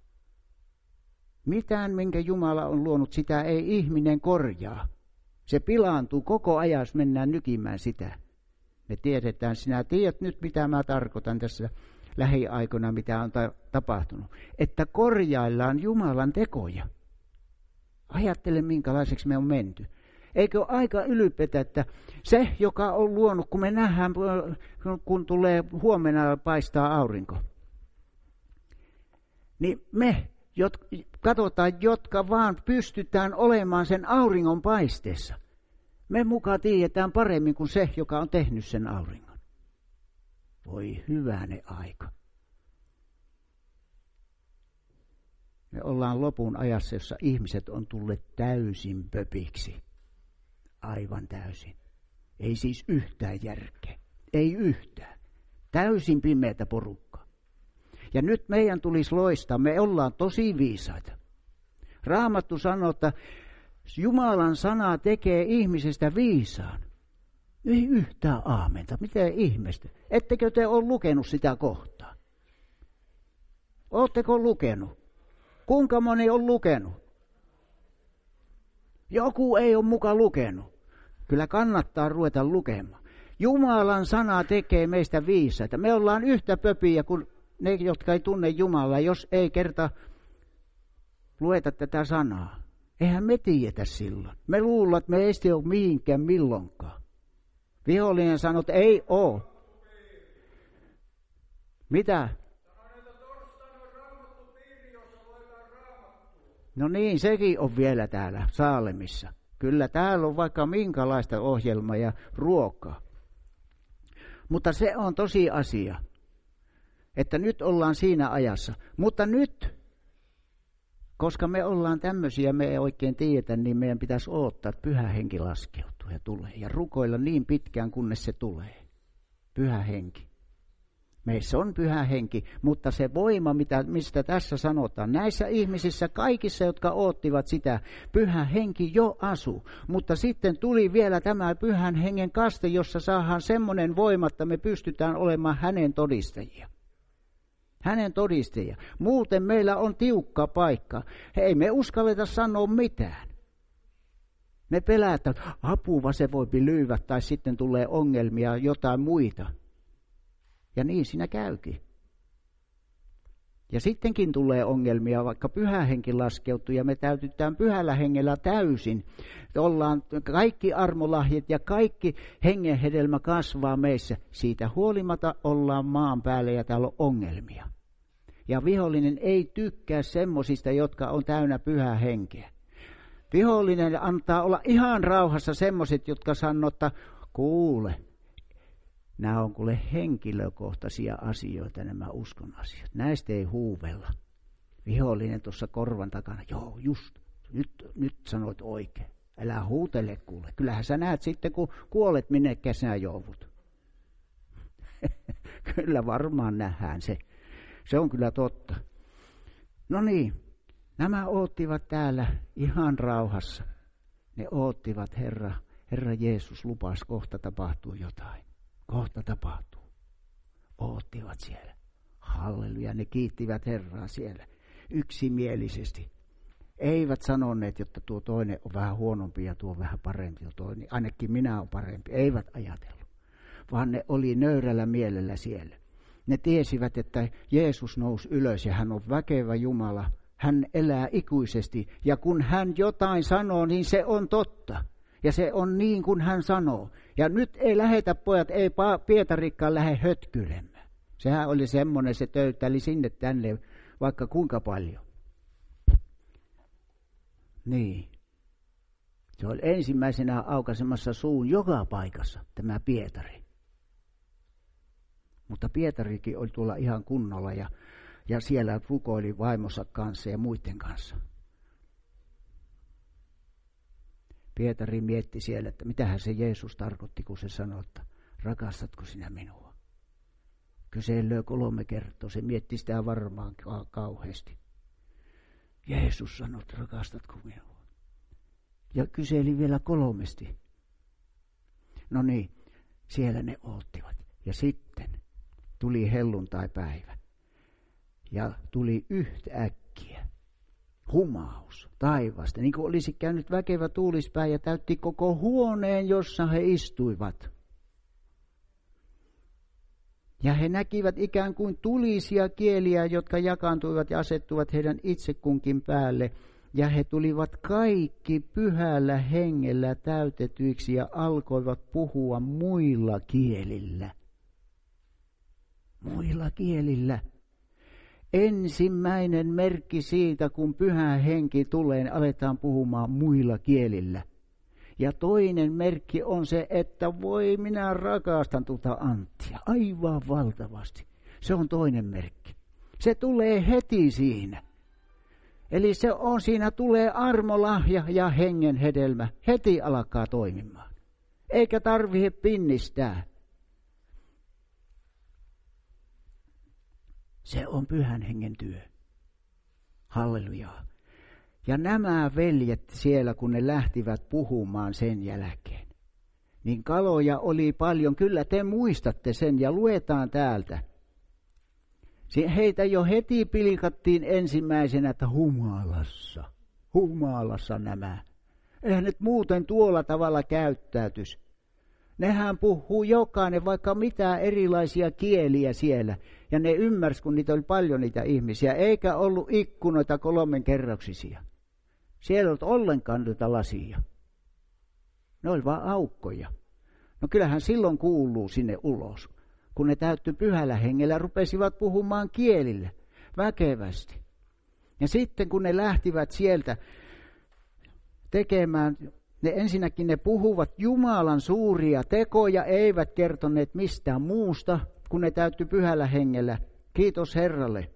Mitään, minkä Jumala on luonut, sitä ei ihminen korjaa. Se pilaantuu koko ajan, jos mennään nykimään sitä. Me tiedetään, sinä tiedät nyt, mitä mä tarkoitan tässä lähiaikoina, mitä on tapahtunut. Että korjaillaan Jumalan tekoja. Ajattele, minkälaiseksi me on menty. Eikö ole aika ylpetä, että se, joka on luonut, kun me nähdään, kun tulee huomenna paistaa aurinko, niin me katsotaan, jotka vaan pystytään olemaan sen auringon paisteessa. Me mukaan tiedetään paremmin kuin se, joka on tehnyt sen auringon. Voi hyvänen aika. Me ollaan lopun ajassa, jossa ihmiset on tulleet täysin pöpiksi. Aivan täysin. Ei siis yhtään järkeä. Ei yhtään. Täysin pimeätä porukkaa. Ja nyt meidän tulisi loistaa. Me ollaan tosi viisaita. Raamattu sanoo, että Jumalan sana tekee ihmisestä viisaan. Ei yhtään aamenta. Miten ihmestä? Ettekö te ole lukenut sitä kohtaa? Oletteko lukenut? Kuinka moni on lukenut? Joku ei ole muka lukenut. Kyllä kannattaa ruveta lukemaan. Jumalan sana tekee meistä viisaita. Me ollaan yhtä pöpiä kuin ne, jotka ei tunne Jumalaa, jos ei kerta lueta tätä sanaa. Eihän me tiedetä silloin. Me luullaan, että me ei ole mihinkään milloinkaan. Vihollinen sanoo, että ei ole. Mitä? No niin, sekin on vielä täällä Saalemissa. Kyllä täällä on vaikka minkälaista ohjelmaa ja ruokaa. Mutta se on tosi asia, että nyt ollaan siinä ajassa. Mutta nyt, koska me ollaan tämmöisiä, me ei oikein tiedetä, niin meidän pitäisi odottaa, että Pyhä Henki laskeutuu ja tulee. Ja rukoilla niin pitkään, kunnes se tulee. Pyhä Henki. Meissä on Pyhä Henki, mutta se voima, mistä tässä sanotaan, näissä ihmisissä kaikissa, jotka oottivat sitä, Pyhä Henki jo asuu. Mutta sitten tuli vielä tämä Pyhän Hengen kaste, jossa saadaan semmoinen voima, että me pystytään olemaan hänen todistajia. Hänen todistajia. Muuten meillä on tiukka paikka. Ei me uskalleta sanoa mitään. Me pelätään, että apua se voi lyydä tai sitten tulee ongelmia, jotain muita. Ja niin siinä käykin. Ja sittenkin tulee ongelmia, vaikka Pyhä Henki laskeutuu ja me täytytään Pyhällä Hengellä täysin. Ollaan kaikki armolahjat ja kaikki hengen hedelmä kasvaa meissä. Siitä huolimatta ollaan maan päällä ja täällä on ongelmia. Ja vihollinen ei tykkää semmosista, jotka on täynnä Pyhää Henkeä. Vihollinen antaa olla ihan rauhassa semmoiset, jotka sanoo, että kuule. Nämä on kuule henkilökohtaisia asioita, nämä uskon asiat. Näistä ei huuvella. Vihollinen tuossa korvan takana, joo just, nyt sanoit oikein. Älä huutele kuule. Kyllähän sä näet sitten, kun kuolet, minnekä sinä joudut. Kyllä varmaan nähdään se. Se on kyllä totta. No niin, nämä oottivat täällä ihan rauhassa. Ne oottivat, Herra Jeesus lupasi, kohta tapahtuu jotain. Kohta tapahtuu. Oottivat siellä. Halleluja, ne kiittivät Herraa siellä yksimielisesti. Eivät sanoneet, että tuo toinen on vähän huonompi ja tuo vähän parempi ja toinen. Ainakin minä olen parempi. Eivät ajatellut, vaan ne oli nöyrällä mielellä siellä. Ne tiesivät, että Jeesus nousi ylös ja hän on väkevä Jumala. Hän elää ikuisesti ja kun hän jotain sanoo, niin se on totta. Ja se on niin kuin hän sanoo. Ja nyt ei lähetä pojat, ei Pietarikkaan lähde hötkyilemään. Sehän oli semmoinen, se töyttäili sinne tänne vaikka kuinka paljon. Niin. Se oli ensimmäisenä aukaisemassa suun joka paikassa, tämä Pietari. Mutta Pietarikin oli tuolla ihan kunnolla ja siellä rukoili vaimonsa kanssa ja muiden kanssa. Pietari mietti siellä, että mitähän se Jeesus tarkoitti, kun se sanoi, että rakastatko sinä minua? Kyselöö 3 kertaa, se mietti sitä varmaan kauheasti. Jeesus sanoi, että rakastatko minua? Ja kyseli vielä 3. No niin, siellä ne oottivat. Ja sitten tuli helluntaipäivä. Ja tuli yhtäkkiä humaus taivaasta, niin kuin olisi käynyt väkevä tuulispää ja täytti koko huoneen, jossa he istuivat. Ja he näkivät ikään kuin tulisia kieliä, jotka jakaantuivat ja asettuivat heidän itse kunkin päälle. Ja he tulivat kaikki pyhällä hengellä täytetyiksi ja alkoivat puhua muilla kielillä. Muilla kielillä. Ensimmäinen merkki siitä, kun pyhä henki tulee, niin aletaan puhumaan muilla kielillä. Ja toinen merkki on se, että voi minä rakastan tuota Anttia aivan valtavasti. Se on toinen merkki. Se tulee heti siinä. Eli se on, siinä tulee armolahja ja hengen hedelmä. Heti alkaa toimimaan. Eikä tarvitse pinnistää. Se on pyhän hengen työ. Hallelujaa. Ja nämä veljet siellä, kun ne lähtivät puhumaan sen jälkeen, niin kaloja oli paljon. Kyllä te muistatte sen ja luetaan täältä. Heitä jo heti pilkattiin ensimmäisenä, että humalassa nämä. Eihän nyt muuten tuolla tavalla käyttäytys. Nehän puhuu jokainen vaikka mitä erilaisia kieliä siellä. Ja ne ymmärsi, kun niitä oli paljon niitä ihmisiä, eikä ollut ikkunoita 3 kerroksisia. Siellä ei ollut ollenkaan niitä lasia. Ne oli vaan aukkoja. No kyllähän silloin kuuluu sinne ulos. Kun ne täyttyi pyhällä hengellä, rupesivat puhumaan kielillä väkevästi. Ja sitten kun ne lähtivät sieltä tekemään, ensinnäkin ne puhuvat Jumalan suuria tekoja, eivät kertoneet mistään muusta, kun ne täyttyi pyhällä hengellä. Kiitos Herralle.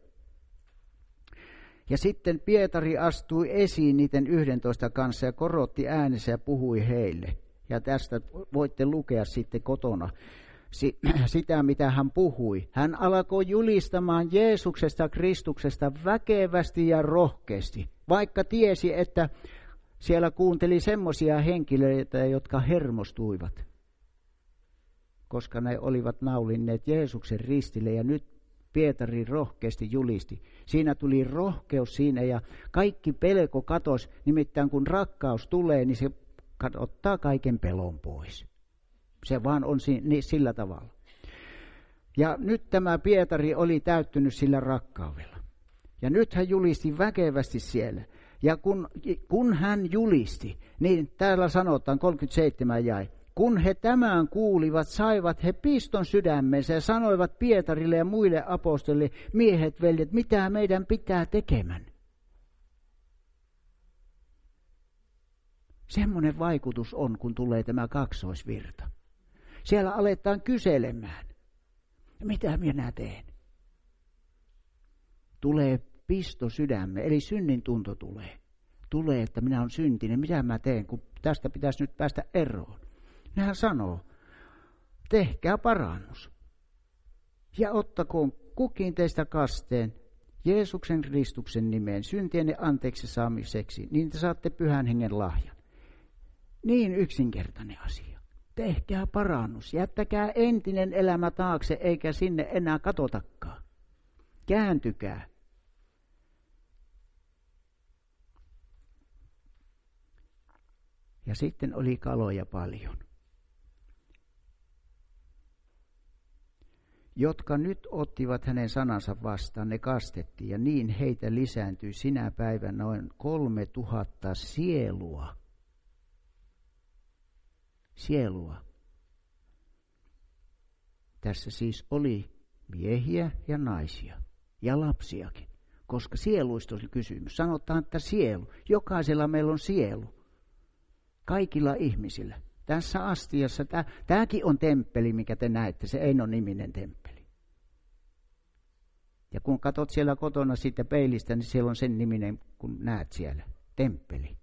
Ja sitten Pietari astui esiin niiden 11 kanssa ja korotti äänessä ja puhui heille. Ja tästä voitte lukea sitten kotona sitä, mitä hän puhui. Hän alkoi julistamaan Jeesuksesta Kristuksesta väkevästi ja rohkeasti, vaikka tiesi, että siellä kuunteli semmoisia henkilöitä, jotka hermostuivat, koska ne olivat naulinneet Jeesuksen ristille ja nyt Pietari rohkeasti julisti. Siinä tuli rohkeus siinä ja kaikki pelko katosi, nimittäin kun rakkaus tulee, niin se ottaa kaiken pelon pois. Se vaan on sillä tavalla. Ja nyt tämä Pietari oli täyttynyt sillä rakkaudella. Ja nyt hän julisti väkevästi siellä. Ja kun hän julisti, niin täällä sanotaan 37 jäi. Kun he tämän kuulivat, saivat he piston sydämensä ja sanoivat Pietarille ja muille apostolille, miehet, veljet, mitä meidän pitää tekemään. Semmoinen vaikutus on, kun tulee tämä kaksoisvirta. Siellä aletaan kyselemään. Mitä minä teen? Tulee pisto sydämme, eli synnin tunto tulee. Tulee, että minä olen syntinen. Mitä mä teen, kun tästä pitäisi nyt päästä eroon? Nehän sanoo, tehkää parannus. Ja ottakoon kukin teistä kasteen Jeesuksen Kristuksen nimeen syntienne anteeksi saamiseksi, niin te saatte pyhän hengen lahjan. Niin yksinkertainen asia. Tehkää parannus. Jättäkää entinen elämä taakse, eikä sinne enää katotakaan. Kääntykää. Ja sitten oli kaloja paljon, jotka nyt ottivat hänen sanansa vastaan, ne kastettiin, ja niin heitä lisääntyi sinä päivänä noin 3000 sielua. sielua. Tässä siis oli miehiä ja naisia ja lapsiakin, koska sieluista oli kysymys. Sanotaan, että sielu. Jokaisella meillä on sielu. Kaikilla ihmisillä. Tässä astiassa, tämäkin on temppeli, mikä te näette, se Eino-niminen temppeli. Ja kun katsot siellä kotona siitä peilistä, niin siellä on sen niminen, kun näet siellä, temppeli.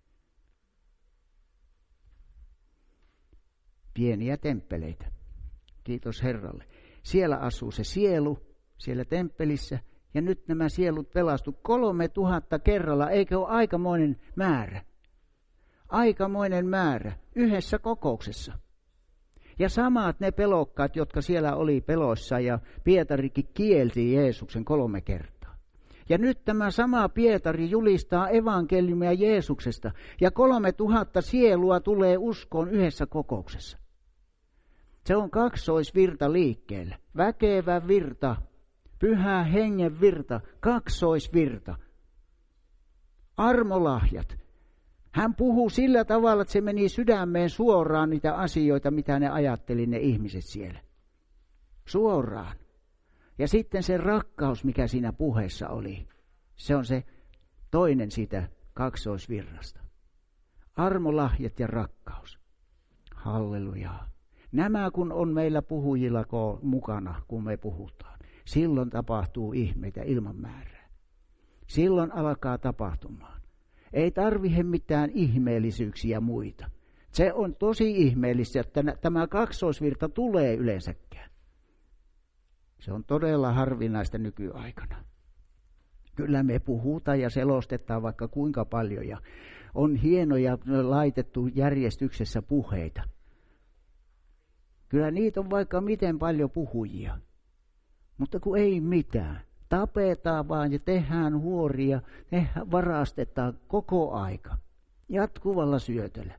Pieniä temppeleitä. Kiitos Herralle. Siellä asuu se sielu, siellä temppelissä, ja nyt nämä sielut pelastu 3000 kerralla, eikö ole aikamoinen määrä? Aikamoinen määrä, yhdessä kokouksessa. Ja samat ne pelokkaat, jotka siellä oli peloissa, ja Pietarikin kielsi Jeesuksen 3 kertaa. Ja nyt tämä sama Pietari julistaa evankeliumia Jeesuksesta, ja 3000 sielua tulee uskoon yhdessä kokouksessa. Se on kaksoisvirta liikkeellä, väkevä virta, pyhä hengen virta, kaksoisvirta, armolahjat. Hän puhuu sillä tavalla, että se meni sydämeen suoraan niitä asioita, mitä ne ajatteli ne ihmiset siellä. Suoraan. Ja sitten se rakkaus, mikä siinä puheessa oli, se on se toinen siitä kaksoisvirrasta. Armolahjat ja rakkaus. Hallelujaa. Nämä kun on meillä puhujilla mukana, kun me puhutaan, silloin tapahtuu ihmeitä ilman määrää. Silloin alkaa tapahtumaan. Ei tarvitse mitään ihmeellisyyksiä muita. Se on tosi ihmeellistä, että tämä kaksoisvirta tulee yleensäkään. Se on todella harvinaista nykyaikana. Kyllä me puhutaan ja selostetaan vaikka kuinka paljon ja on hienoja laitettu järjestyksessä puheita. Kyllä niitä on vaikka miten paljon puhujia, mutta kun ei mitään. Tapetaan vaan ja tehdään huoria, varastetaan koko aika, jatkuvalla syötöllä.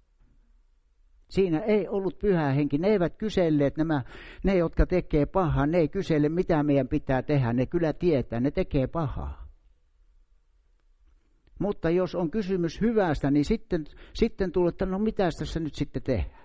Siinä ei ollut pyhä henki, ne eivät kyselleet ne jotka tekee pahaa, ne ei kysele mitä meidän pitää tehdä, ne kyllä tietää, ne tekee pahaa. Mutta jos on kysymys hyvästä, niin sitten tulee, että no mitäs tässä nyt sitten tehdään.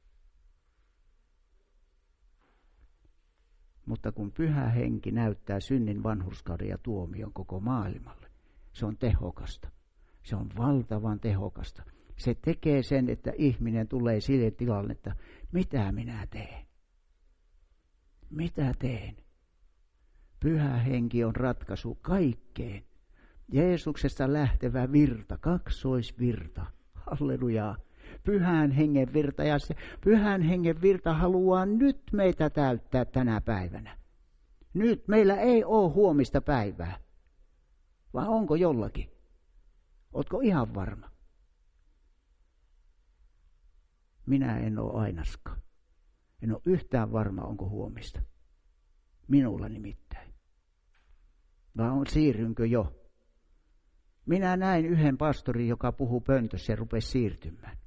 Mutta kun pyhä henki näyttää synnin, vanhurskauden ja tuomion koko maailmalle, se on tehokasta. Se on valtavan tehokasta. Se tekee sen, että ihminen tulee sille tilalle, että mitä minä teen? Mitä teen? Pyhä henki on ratkaisu kaikkeen. Jeesuksesta lähtevä virta, kaksoisvirta. Hallelujaa. Pyhän hengen virta, ja se pyhän hengen virta haluaa nyt meitä täyttää tänä päivänä. Nyt meillä ei ole huomista päivää. Vai onko jollakin? Ootko ihan varma? Minä en ole ainaskaan. En ole yhtään varma, onko huomista. Minulla nimittäin. Vai siirrynkö jo? Minä näin yhden pastorin, joka puhui pöntössä ja rupesi siirtymään.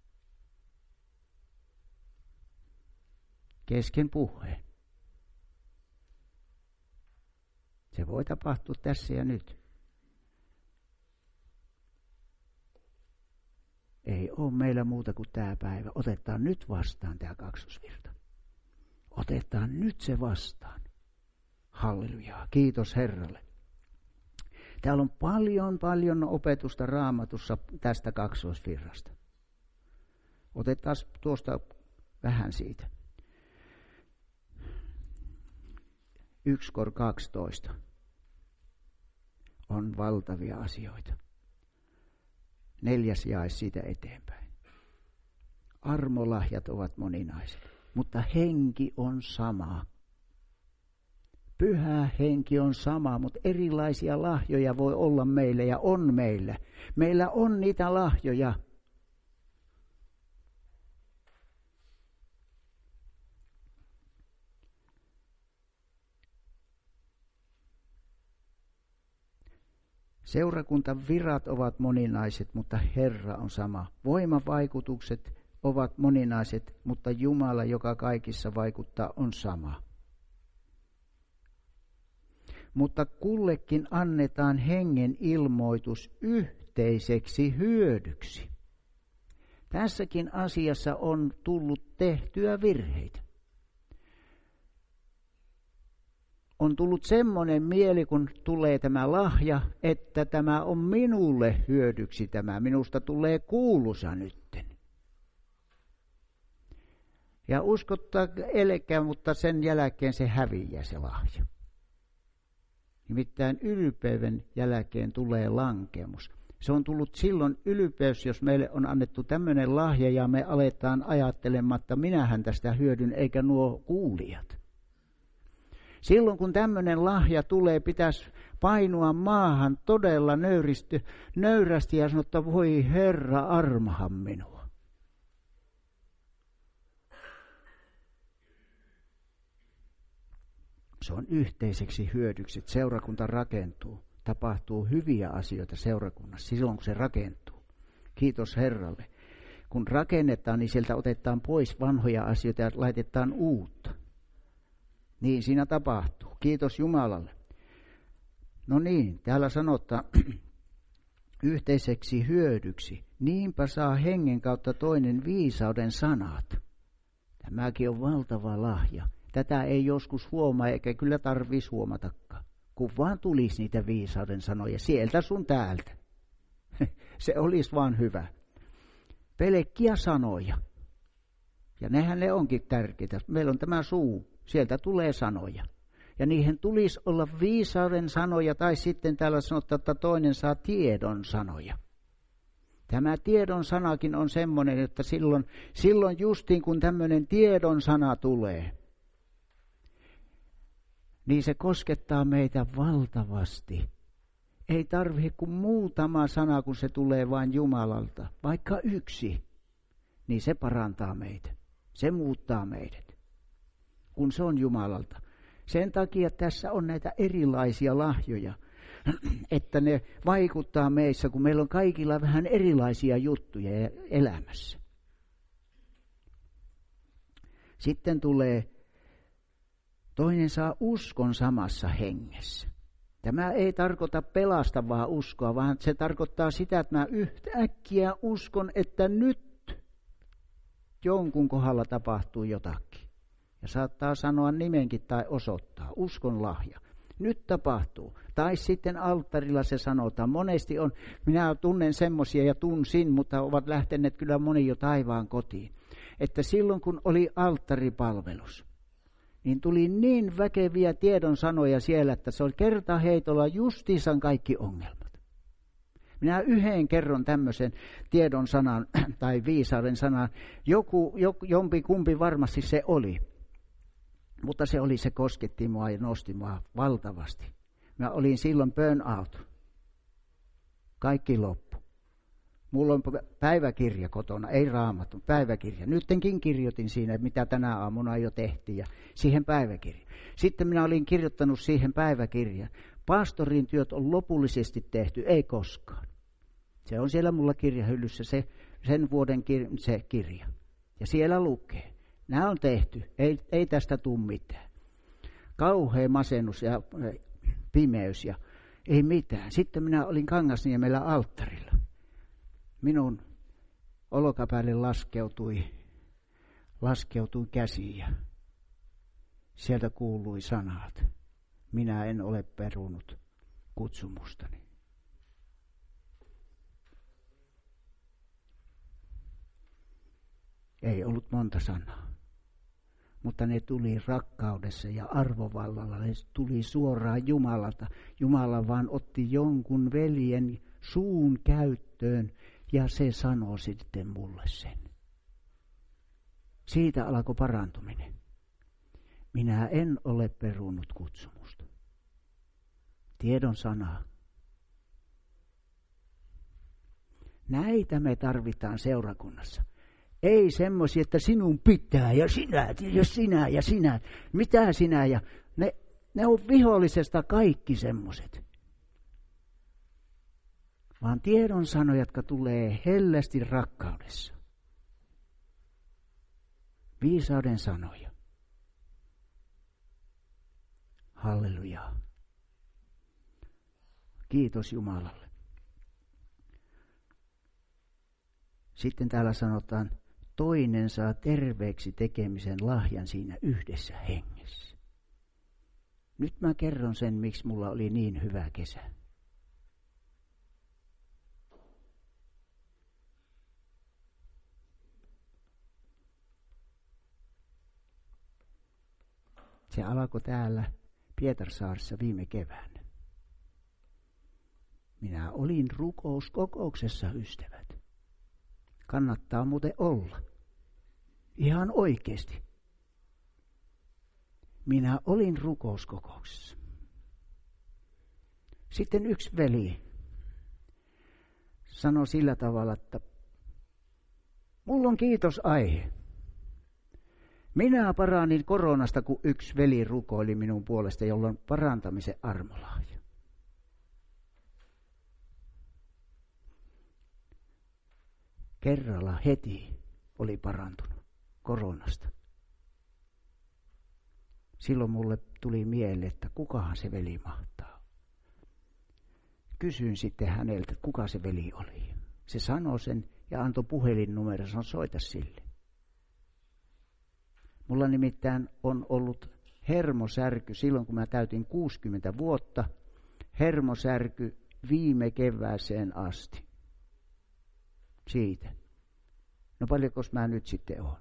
Kesken puheen. Se voi tapahtua tässä ja nyt. Ei ole meillä muuta kuin tämä päivä. Otetaan nyt vastaan tämä kaksosvirta. Otetaan nyt se vastaan. Hallelujaa. Kiitos Herralle. Täällä on paljon opetusta Raamatussa tästä kaksoisvirrasta. Otetaan tuosta vähän siitä. 1:12 on valtavia asioita. 4. jae siitä eteenpäin. Armolahjat ovat moninaiset, mutta henki on sama. Pyhä henki on sama, mutta erilaisia lahjoja voi olla meillä ja on meillä. Meillä on niitä lahjoja. Seurakuntavirat ovat moninaiset, mutta Herra on sama. Voimavaikutukset ovat moninaiset, mutta Jumala, joka kaikissa vaikuttaa, on sama. Mutta kullekin annetaan hengen ilmoitus yhteiseksi hyödyksi. Tässäkin asiassa on tullut tehtyä virheitä. On tullut semmoinen mieli, kun tulee tämä lahja, että tämä on minulle hyödyksi tämä. Minusta tulee kuuluisa nytten. Ja uskottaa elkää, mutta sen jälkeen se häviää se lahja. Nimittäin ylpeyden jälkeen tulee lankemus. Se on tullut silloin ylpeys, jos meille on annettu tämmöinen lahja ja me aletaan ajattelemaan, että minähän tästä hyödyn eikä nuo kuulijat. Silloin kun tämmöinen lahja tulee, pitäisi painua maahan todella nöyrästi ja sanoa, että voi Herra, armahan minua. Se on yhteiseksi hyödyksi, että seurakunta rakentuu. Tapahtuu hyviä asioita seurakunnassa silloin, kun se rakentuu. Kiitos Herralle. Kun rakennetaan, niin sieltä otetaan pois vanhoja asioita ja laitetaan uutta. Niin siinä tapahtuu. Kiitos Jumalalle. No niin, täällä sanotaan yhteiseksi hyödyksi. Niinpä saa hengen kautta toinen viisauden sanat. Tämäkin on valtava lahja. Tätä ei joskus huomaa, eikä kyllä tarvitsisi huomatakaan. Kun vaan tulisi niitä viisauden sanoja sieltä sun täältä. Se olisi vaan hyvä. Pelkkiä sanoja. Ja nehän ne onkin tärkeitä. Meillä on tämä suu. Sieltä tulee sanoja. Ja niihin tulisi olla viisauden sanoja, tai sitten täällä sanotaan, että toinen saa tiedon sanoja. Tämä tiedon sanakin on semmoinen, että silloin justiin kun tämmöinen tiedon sana tulee, niin se koskettaa meitä valtavasti. Ei tarvitse kuin muutama sana, kun se tulee vain Jumalalta, vaikka yksi, niin se parantaa meitä. Se muuttaa meidät, kun se on Jumalalta. Sen takia tässä on näitä erilaisia lahjoja, että ne vaikuttaa meissä, kun meillä on kaikilla vähän erilaisia juttuja elämässä. Sitten tulee, toinen saa uskon samassa hengessä. Tämä ei tarkoita pelastavaa uskoa, vaan se tarkoittaa sitä, että mä yhtäkkiä uskon, että nyt jonkun kohdalla tapahtuu jotakin. Ja saattaa sanoa nimenkin tai osoittaa. Uskon lahja. Nyt tapahtuu. Tai sitten alttarilla se sanotaan. Monesti on, minä tunnen semmoisia ja tunsin, mutta ovat lähteneet kyllä moni jo taivaan kotiin. Että silloin kun oli alttaripalvelus, niin tuli niin väkeviä tiedon sanoja siellä, että se oli kertaheitolla justiinsa kaikki ongelmat. Minä yhden kerron tämmöisen tiedon sanan tai viisauden sanan. Jompi kumpi varmasti se oli. Mutta se kosketti mua ja nosti mua valtavasti. Mä olin silloin burnout. Kaikki loppu. Mulla on päiväkirja kotona, ei Raamattu, päiväkirja. Nyttenkin kirjoitin siinä, mitä tänä aamuna jo tehtiin, ja siihen päiväkirja. Sitten minä olin kirjoittanut siihen päiväkirjaan. Pastorin työt on lopullisesti tehty, ei koskaan. Se on siellä mulla kirjahyllyssä, sen vuoden se kirja. Ja siellä lukee. Nämä on tehty, ei tästä tule mitään. Kauhea masennus ja pimeys ja ei mitään. Sitten minä olin Kangasniemellä alttarilla. Minun olkapäälle laskeutui käsi ja sieltä kuului sanat. Minä en ole perunut kutsumustani. Ei ollut monta sanaa, mutta ne tuli rakkaudessa ja arvovallalla. Ne tuli suoraan Jumalalta. Jumala vaan otti jonkun veljen suun käyttöön ja se sanoi sitten mulle sen. Siitä alkoi parantuminen. Minä en ole perunut kutsumusta. Tiedon sana. Näitä me tarvitaan seurakunnassa. Ei semmoisia, että sinun pitää ja sinä ja sinä. Mitä sinä ja ne on vihollisesta kaikki semmoiset. Vaan tiedon sanoja, jotka tulee hellästi rakkaudessa. Viisauden sanoja. Halleluja. Kiitos Jumalalle. Sitten täällä sanotaan, toinen saa terveeksi tekemisen lahjan siinä yhdessä hengessä. Nyt mä kerron sen, miksi mulla oli niin hyvä kesä. Se alkoi täällä Pietarsaaressa viime keväänä. Minä olin rukouskokouksessa, ystävät. Kannattaa muuten olla. Ihan oikeasti. Minä olin rukouskokouksessa. Sitten yksi veli sanoi sillä tavalla, että mulla on kiitosaihe. Minä paranin koronasta, kun yksi veli rukoili minun puolesta, jolla on parantamisen armolahja. Kerralla heti oli parantunut koronasta. Silloin mulle tuli mieleen, että kukahan se veli mahtaa. Kysyin sitten häneltä, että kuka se veli oli. Se sanoi sen ja antoi puhelinnumero, sanoi soita sille. Mulla nimittäin on ollut hermosärky silloin, kun mä täytin 60 vuotta. Hermosärky viime kevääseen asti. Siitä. No paljonko mä nyt sitten oon?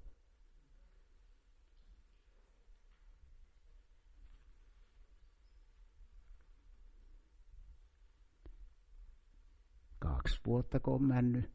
Kaksi vuottako on mennyt?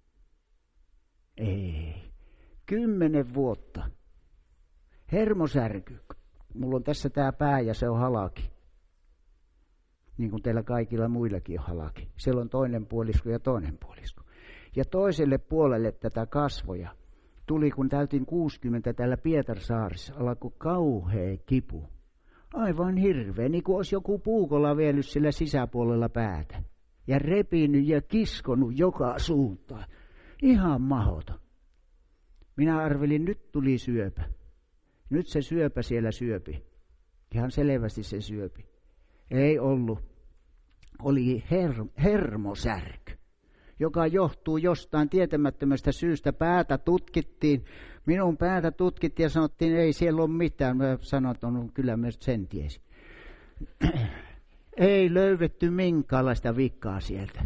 Ei. 10 vuotta. Hermosärky. Mulla on tässä tää pää ja se on halaki. Niin kuin teillä kaikilla muillakin on halaki. Siellä on toinen puolisko ja toinen puolisko. Ja toiselle puolelle tätä kasvoja tuli, kun täytin 60 täällä Pietarsaarissa, alkoi kauhea kipu. Aivan hirveä, niin kuin olisi joku puukolla vienyt sillä sisäpuolella päätä. Ja repinyt ja kiskonut joka suuntaan. Ihan mahdoton. Minä arvelin, nyt tuli syöpä. Nyt se syöpä siellä syöpi. Ihan selvästi se syöpi. Ei ollut. Oli hermosärky, joka johtuu jostain tietämättömästä syystä. Päätä tutkittiin. Minun päätä tutkittiin ja sanottiin, ei siellä ole mitään. Mä sanoin, että no, kyllä mä sen tiesin. Ei löydetty minkäänlaista vikkaa sieltä.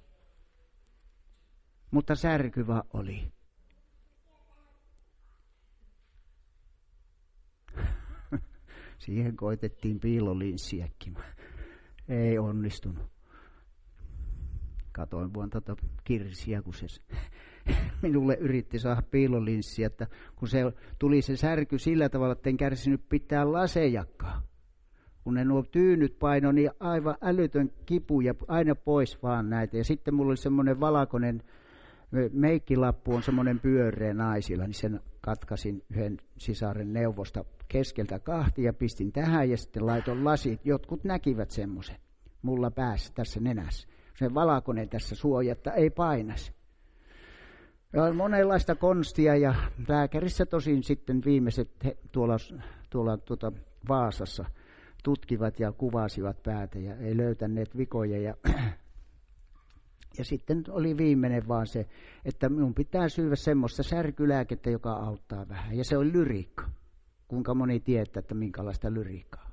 Mutta särky vaan oli. Siihen koitettiin piilolinssiäkin. Ei onnistunut. Katoin vaan Kirsiä, kun se minulle yritti saada piilolinssiä, että kun se tuli se särky sillä tavalla, että en kärsinyt pitää lasejakaan. Kun ne nuo tyynyt painoi, niin aivan älytön kipu ja aina pois vaan näitä. Ja sitten mulla oli semmoinen valkoinen meikkilappu, on semmoinen pyöreä naisilla, niin sen katkasin yhden sisaren neuvosta keskeltä kahtia ja pistin tähän ja sitten laitoin lasit. Jotkut näkivät semmoisen mulla päässä tässä nenässä. Se valkoinen tässä suojatta ei painas. Ja monenlaista konstia ja lääkärissä tosin sitten viimeiset tuolla Vaasassa tutkivat ja kuvasivat päätä ja ei löytäneet vikoja. Ja sitten oli viimeinen vaan se, että minun pitää syödä semmoista särkylääkettä, joka auttaa vähän. Ja se on lyriikka. Kuinka moni tietää, että minkälaista lyriikkaa?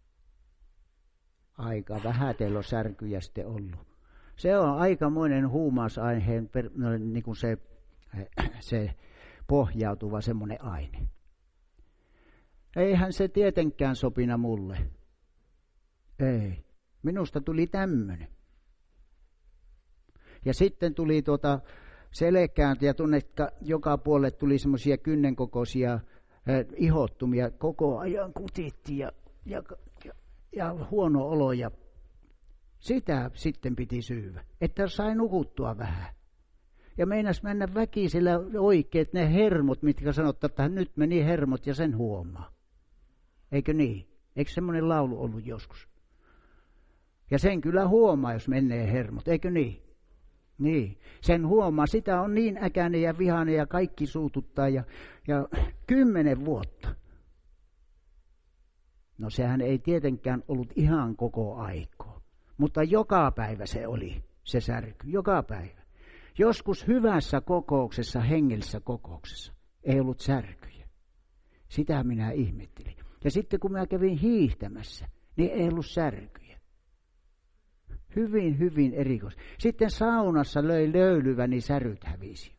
Aika vähän teillä on särkyjä sitten ollut. Se on aikamoinen huumausaineen, niin kuin se pohjautuva semmoinen aine. Eihän se tietenkään sopina mulle. Ei. Minusta tuli tämmöinen. Ja sitten tuli selkääntä ja tuonne joka puolelle tuli semmoisia kynnenkokoisia ihottumia. Koko ajan kutitti ja huono olo. Ja sitä sitten piti syyä, että sai nukuttua vähän. Ja meinas mennä väkisellä oikeet ne hermot, mitkä sanotaan, että nyt meni hermot ja sen huomaa. Eikö niin? Eikö semmoinen laulu ollut joskus? Ja sen kyllä huomaa, jos menee hermot, eikö niin? Niin, sen huomaa. Sitä on niin äkäinen ja vihainen ja kaikki suututtaa ja 10 vuotta. No sehän ei tietenkään ollut ihan koko aikaa, mutta joka päivä se oli se särky, joka päivä. Joskus hyvässä kokouksessa, hengellisessä kokouksessa, ei ollut särkyjä. Sitä minä ihmettelin. Ja sitten kun minä kävin hiihtämässä, niin ei ollut särkyjä. Hyvin, hyvin erikois. Sitten saunassa löi löylyvä, niin säryt hävisi.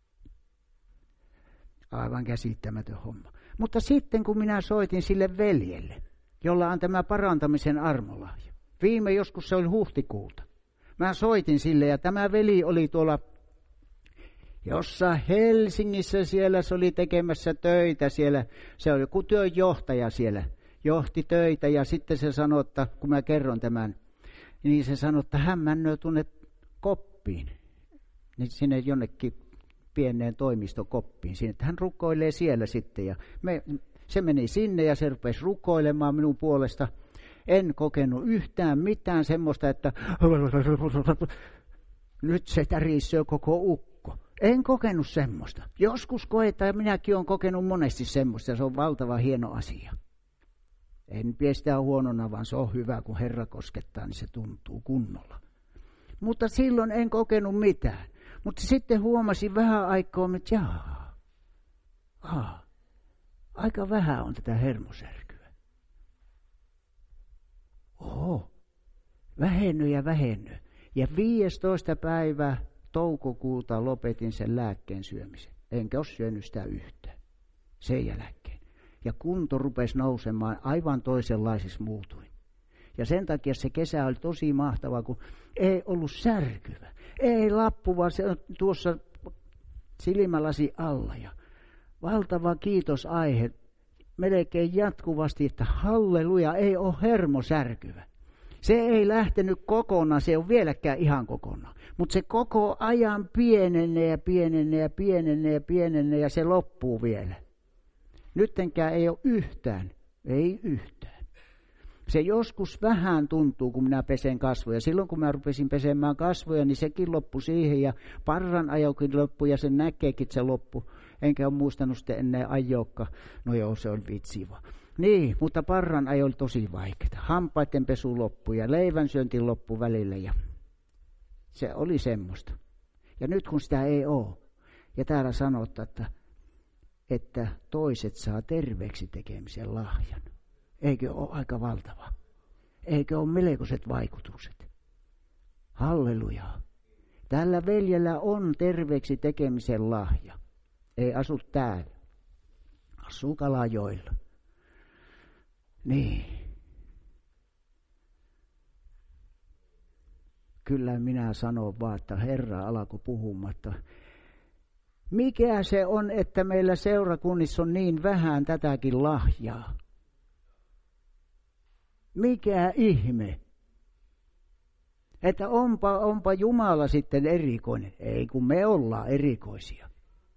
Aivan käsittämätön homma. Mutta sitten kun minä soitin sille veljelle, jolla on tämä parantamisen armolahja. Viime joskus se oli huhtikuuta. Mä soitin sille ja tämä veli oli tuolla jossain Helsingissä, siellä se oli tekemässä töitä siellä. Se oli joku työnjohtaja siellä, johti töitä ja sitten se sanoi, että kun mä kerron tämän, niin se sanoi, että hän männöö tuonne koppiin, niin sinne jonnekin pieneen toimistokoppiin, sinne, että hän rukoilee siellä sitten ja se meni sinne ja se rupesi rukoilemaan minun puolesta. En kokenut yhtään mitään semmoista, että nyt se tärisee koko ukko. En kokenut semmoista. Joskus koetaan ja minäkin olen kokenut monesti semmoista ja se on valtava hieno asia. En pidä sitä huonona, vaan se on hyvä, kun Herra koskettaa, niin se tuntuu kunnolla. Mutta silloin en kokenut mitään. Mutta sitten huomasin vähän aikaa, että aika vähän on tätä hermosärkyä. Vähenny. Ja 15. päivä toukokuuta lopetin sen lääkkeen syömisen. Enkä ole syönyt sitä yhtään sen jälkeen. Ja kunto rupesi nousemaan, aivan toisenlaisissa muutuin. Ja sen takia se kesä oli tosi mahtava, kun ei ollut särkyvä. Ei lappu, vaan se on tuossa silmälasi alla. Ja valtava kiitosaihe melkein jatkuvasti, että halleluja, ei ole hermosärkyvä. Se ei lähtenyt kokonaan, se ei ole vieläkään ihan kokonaan. Mutta se koko ajan pienenee ja se loppuu vielä. Nyttenkään ei ole yhtään, ei yhtään. Se joskus vähän tuntuu, kun minä pesen kasvoja. Silloin kun mä rupesin pesemään kasvoja, niin sekin loppui siihen ja parran ajokin loppui ja sen näkeekin, että se loppui. Enkä ole muistanut sitten ennen ajoukka. No joo, se on vitsiva. Niin, mutta parran ajo oli tosi vaikeaa. Hampaiden pesu loppui ja leivän syönti loppui välillä ja se oli semmoista. Ja nyt kun sitä ei ole, ja täällä sanotaan, että toiset saa terveeksi tekemisen lahjan. Eikö ole aika valtava? Eikö ole melkoiset vaikutukset? Halleluja. Tällä veljellä on terveeksi tekemisen lahja. Ei asu täällä. Asuu Kalajoilla. Niin. Kyllä minä sanon vaan, että Herra alkoi puhumatta. Mikä se on, että meillä seurakunnissa on niin vähän tätäkin lahjaa? Mikä ihme? Että onpa Jumala sitten erikoinen. Ei, kun me ollaan erikoisia.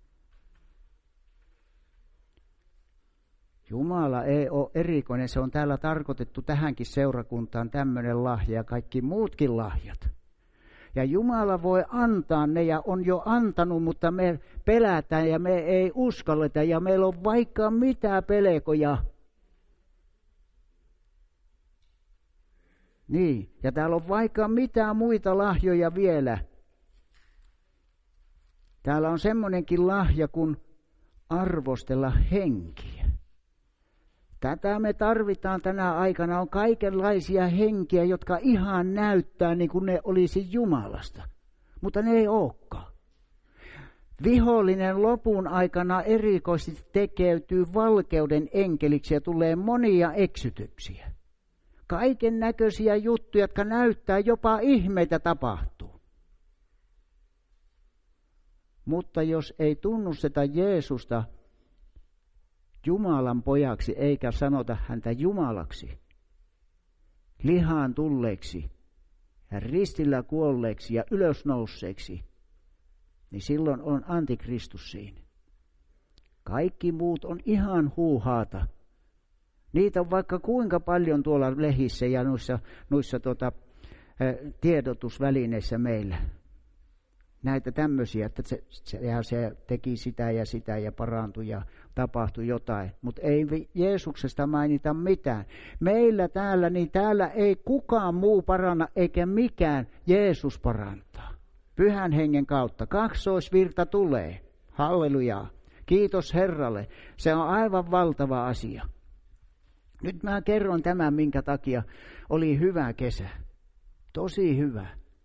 Jumala ei ole erikoinen, se on täällä tarkoitettu tähänkin seurakuntaan tämmöinen lahja ja kaikki muutkin lahjat. Ja Jumala voi antaa ne ja on jo antanut, mutta me pelätään ja me ei uskalleta ja meillä on vaikka mitä pelkoja. Niin, ja täällä on vaikka mitä muita lahjoja vielä. Täällä on semmoinenkin lahja kuin arvostella henkiä. Tätä me tarvitaan tänä aikana. On kaikenlaisia henkiä, jotka ihan näyttää niin kuin ne olisi Jumalasta. Mutta ne ei olekaan. Vihollinen lopun aikana erikoisesti tekeytyy valkeuden enkeliksi ja tulee monia eksytyksiä. Kaiken näköisiä juttuja, jotka näyttää jopa ihmeitä tapahtuu. Mutta jos ei tunnusteta Jeesusta Jumalan pojaksi, eikä sanota häntä Jumalaksi, lihaan tulleeksi ja ristillä kuolleeksi ja ylösnousseeksi, niin silloin on antikristus siinä. Kaikki muut on ihan huuhaata. Niitä on vaikka kuinka paljon tuolla lehissä ja noissa tiedotusvälineissä meillä. Näitä tämmöisiä, että se teki sitä ja parantui ja tapahtui jotain. Mutta ei Jeesuksesta mainita mitään. Meillä täällä, niin täällä ei kukaan muu paranna eikä mikään. Jeesus parantaa. Pyhän hengen kautta. Kaksoisvirta tulee. Hallelujaa. Kiitos Herralle. Se on aivan valtava asia. Nyt mä kerron tämän, minkä takia oli hyvä kesä. Tosi hyvä.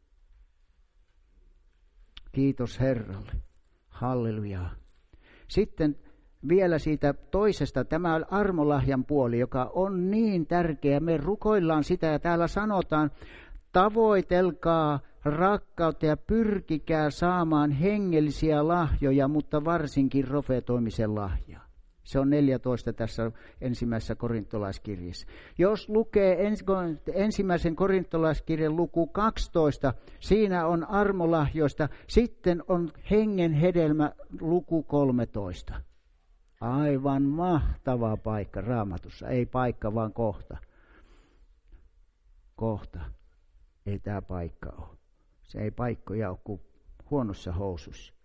Kiitos Herralle. Hallelujaa. Sitten vielä siitä toisesta, tämä armolahjan puoli, joka on niin tärkeä. Me rukoillaan sitä ja täällä sanotaan, tavoitelkaa rakkautta ja pyrkikää saamaan hengellisiä lahjoja, mutta varsinkin profetoimisen lahjaa. Se on 14 tässä ensimmäisessä korintolaiskirjassa. Jos lukee ensimmäisen korintolaiskirjan luku 12, siinä on armolahjoista, sitten on hengen hedelmä luku 13. Aivan mahtava paikka Raamatussa, ei paikka vaan kohta. Kohta. Ei tämä paikka ole. Se ei paikkoja ole kuin huonossa housussa.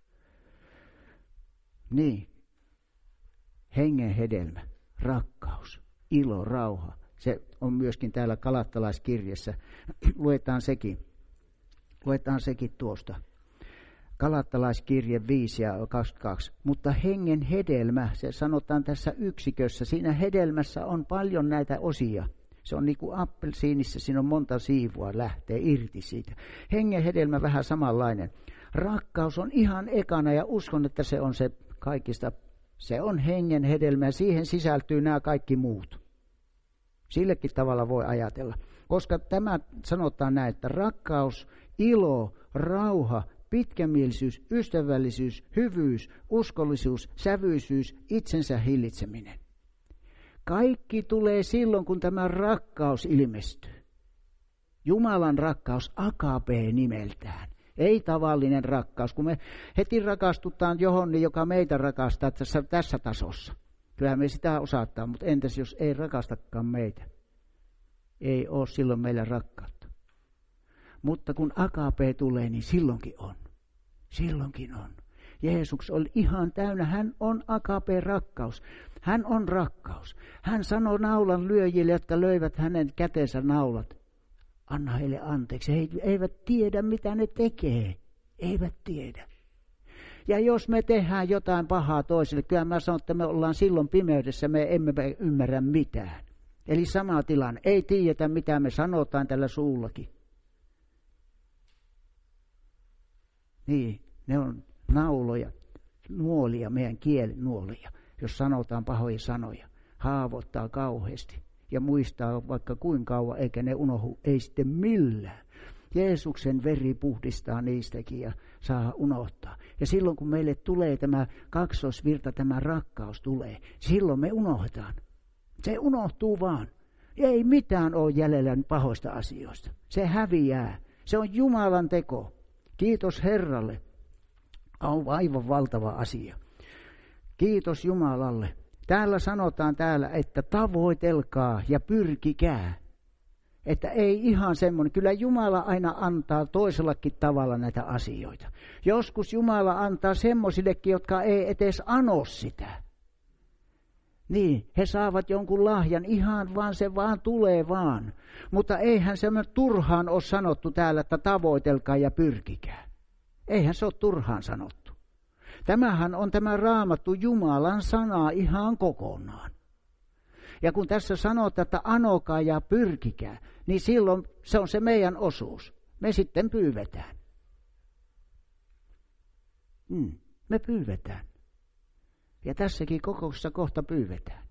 Niin. Hengen hedelmä, rakkaus, ilo, rauha. Se on myöskin täällä Galattalaiskirjassa. Luetaan sekin tuosta. Galattalaiskirje 5 ja 22. Mutta hengen hedelmä, se sanotaan tässä yksikössä. Siinä hedelmässä on paljon näitä osia. Se on niin kuin appelsiinissa, siinä on monta siivua, lähtee irti siitä. Hengen hedelmä vähän samanlainen. Rakkaus on ihan ekana ja uskon, että se on se kaikista. Se on hengen hedelmä ja siihen sisältyy nämä kaikki muut. Sillekin tavalla voi ajatella. Koska tämä sanotaan näin, että rakkaus, ilo, rauha, pitkämielisyys, ystävällisyys, hyvyys, uskollisuus, sävyisyys, itsensä hillitseminen. Kaikki tulee silloin, kun tämä rakkaus ilmestyy. Jumalan rakkaus agape nimeltään. Ei tavallinen rakkaus, kun me heti rakastutaan johonkin, joka meitä rakastaa tässä tasossa. Kyllähän me sitä osataan, mutta entäs jos ei rakastakaan meitä? Ei ole silloin meillä rakkautta. Mutta kun agape tulee, niin silloinkin on. Silloinkin on. Jeesus oli ihan täynnä, hän on agape rakkaus. Hän on rakkaus. Hän sanoi naulan lyöjille, jotka löivät hänen kätensä naulat. Anna heille anteeksi. He eivät tiedä, mitä ne tekee. Eivät tiedä. Ja jos me tehdään jotain pahaa toiselle, kyllä mä sanon, että me ollaan silloin pimeydessä, me emme ymmärrä mitään. Eli sama tilanne. Ei tiedetä, mitä me sanotaan tällä suullakin. Niin, ne on nauloja, nuolia, meidän kielen nuolia. Jos sanotaan pahoja sanoja, haavoittaa kauheasti. Ja muistaa vaikka kuinka kauan, eikä ne unohdu, ei sitten millään. Jeesuksen veri puhdistaa niistäkin ja saa unohtaa. Ja silloin kun meille tulee tämä kaksoisvirta, tämä rakkaus tulee, silloin me unohdetaan. Se unohtuu vaan. Ei mitään ole jäljellä pahoista asioista. Se häviää. Se on Jumalan teko. Kiitos Herralle. On aivan valtava asia. Kiitos Jumalalle. Täällä sanotaan että tavoitelkaa ja pyrkikää. Että ei ihan semmoinen. Kyllä Jumala aina antaa toisellakin tavalla näitä asioita. Joskus Jumala antaa semmoisillekin, jotka ei edes ano sitä. Niin, he saavat jonkun lahjan ihan vaan, se vaan tulee vaan. Mutta eihän se turhaan ole sanottu täällä, että tavoitelkaa ja pyrkikää. Eihän se ole turhaan sanottu. Tämähän on tämä Raamattu Jumalan sana ihan kokonaan. Ja kun tässä sanotaan, että anokaa ja pyrkikää, niin silloin se on se meidän osuus. Me sitten pyyvetään. Me pyyvetään. Ja tässäkin kokouksessa kohta pyyvetään.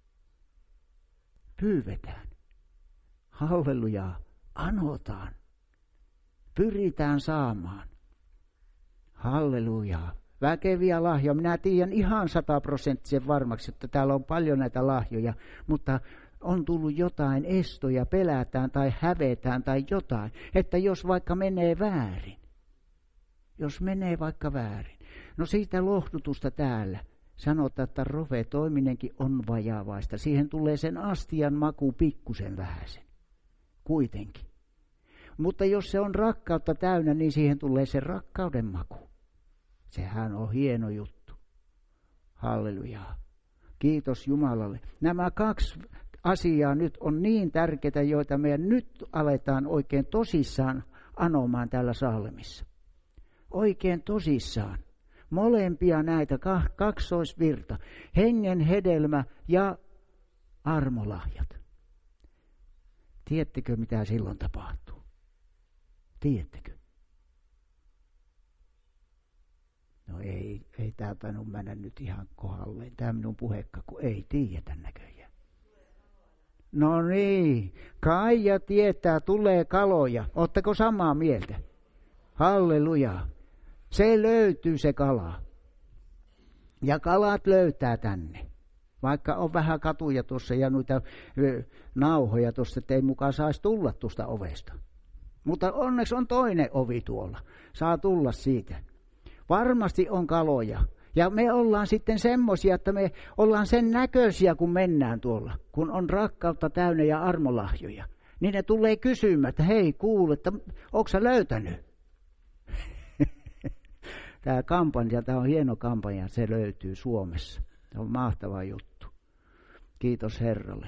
Pyyvetään. Hallelujaa. Anotaan. Pyritään saamaan. Hallelujaa. Väkeviä lahjoja. Minä tiedän ihan 100% varmaksi, että täällä on paljon näitä lahjoja, mutta on tullut jotain estoja, pelätään tai hävetään tai jotain, että jos vaikka menee väärin. Jos menee vaikka väärin. No siitä lohdutusta täällä. Sanotaan, että profetoiminenkin on vajavaista. Siihen tulee sen astian maku pikkusen vähäisen. Kuitenkin. Mutta jos se on rakkautta täynnä, niin siihen tulee se rakkauden maku. Sehän on hieno juttu. Hallelujaa. Kiitos Jumalalle. Nämä kaksi asiaa nyt on niin tärkeitä, joita meidän nyt aletaan oikein tosissaan anomaan täällä Saalemissa. oikein tosissaan. Molempia näitä kaksoisvirta, hengen hedelmä ja armolahjat. Tiedättekö, mitä silloin tapahtuu? Tiedättekö? No ei tämä tainnut mennä nyt ihan kohdalleen. Tämä minun puhekka, kun ei tiedetä näköjään. No niin, Kaija tietää, tulee kaloja. Ootteko samaa mieltä? Halleluja. Se löytyy se kala. Ja kalat löytää tänne. Vaikka on vähän katuja tuossa ja noita nauhoja tuossa, että ei mukaan saisi tulla tuosta ovesta. Mutta onneksi on toinen ovi tuolla. Saa tulla siitä. Varmasti on kaloja. Ja me ollaan sitten semmoisia, että me ollaan sen näköisiä, kun mennään tuolla. Kun on rakkautta täynnä ja armolahjoja. Niin ne tulee kysymään, että hei kuule, että onko sä löytänyt? Tämä on hieno kampanja, se löytyy Suomessa. Se on mahtava juttu. Kiitos Herralle.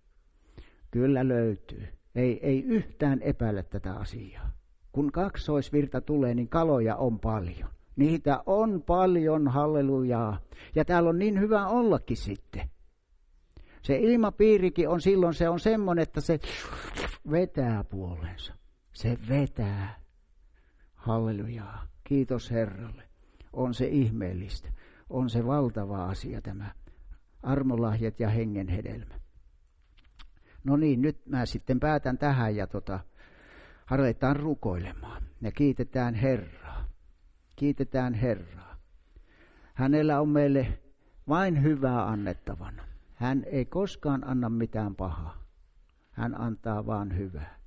Kyllä löytyy. Ei yhtään epäile tätä asiaa. Kun kaksoisvirta tulee, niin kaloja on paljon. Niitä on paljon, hallelujaa. Ja täällä on niin hyvä ollakin sitten. Se ilmapiirikin on silloin, se on semmoinen, että se vetää puolensa. Se vetää. Hallelujaa. Kiitos Herralle. On se ihmeellistä. On se valtava asia tämä. Armolahjat ja hengen hedelmä. No niin, nyt mä sitten päätän tähän ja aletaan rukoilemaan. Ja kiitetään Herraa. Kiitetään Herraa. Hänellä on meille vain hyvää annettavana. Hän ei koskaan anna mitään pahaa. Hän antaa vaan hyvää.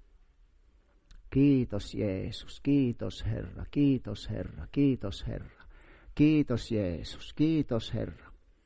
Kiitos Jeesus, kiitos Herra, kiitos Herra, kiitos Herra. Kiitos Jeesus, kiitos Herra.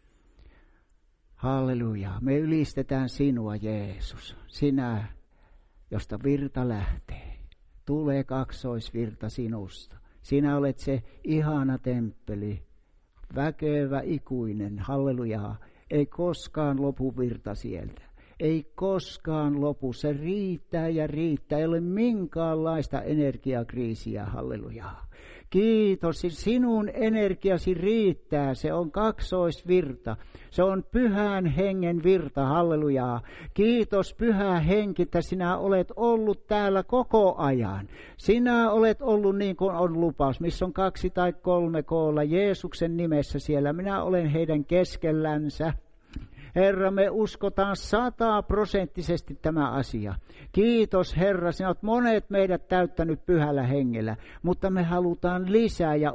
Halleluja, me ylistetään sinua Jeesus. Sinä, josta virta lähtee. Tulee kaksoisvirta sinusta. Sinä olet se ihana temppeli, väkevä ikuinen, hallelujaa. Ei koskaan lopu virta sieltä. Ei koskaan lopu, se riittää ja riittää. Ei ole minkäänlaista energiakriisiä, hallelujaa. Kiitos, sinun energiasi riittää, se on kaksoisvirta. Se on pyhän hengen virta, hallelujaa. Kiitos pyhä henki, että sinä olet ollut täällä koko ajan. Sinä olet ollut niin kuin on lupaus, missä on 2 tai 3 koolla Jeesuksen nimessä siellä. Minä olen heidän keskellänsä. Herra, me uskotaan 100% tämä asia. Kiitos Herra, sinä olet monet meidät täyttänyt pyhällä hengellä, mutta me halutaan lisää ja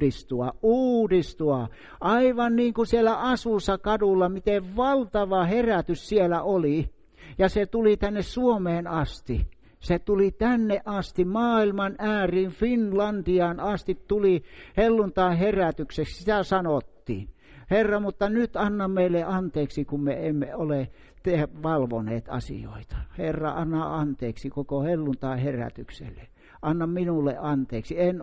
uudistua. Aivan niin kuin siellä Asussa kadulla, miten valtava herätys siellä oli. Ja se tuli tänne Suomeen asti. Se tuli tänne asti, maailman ääriin, Finlandiaan asti tuli helluntain herätykseksi, sitä sanottiin. Herra, mutta nyt anna meille anteeksi, kun me emme ole valvoneet asioita. Herra, anna anteeksi koko helluntain herätykselle. Anna minulle anteeksi. En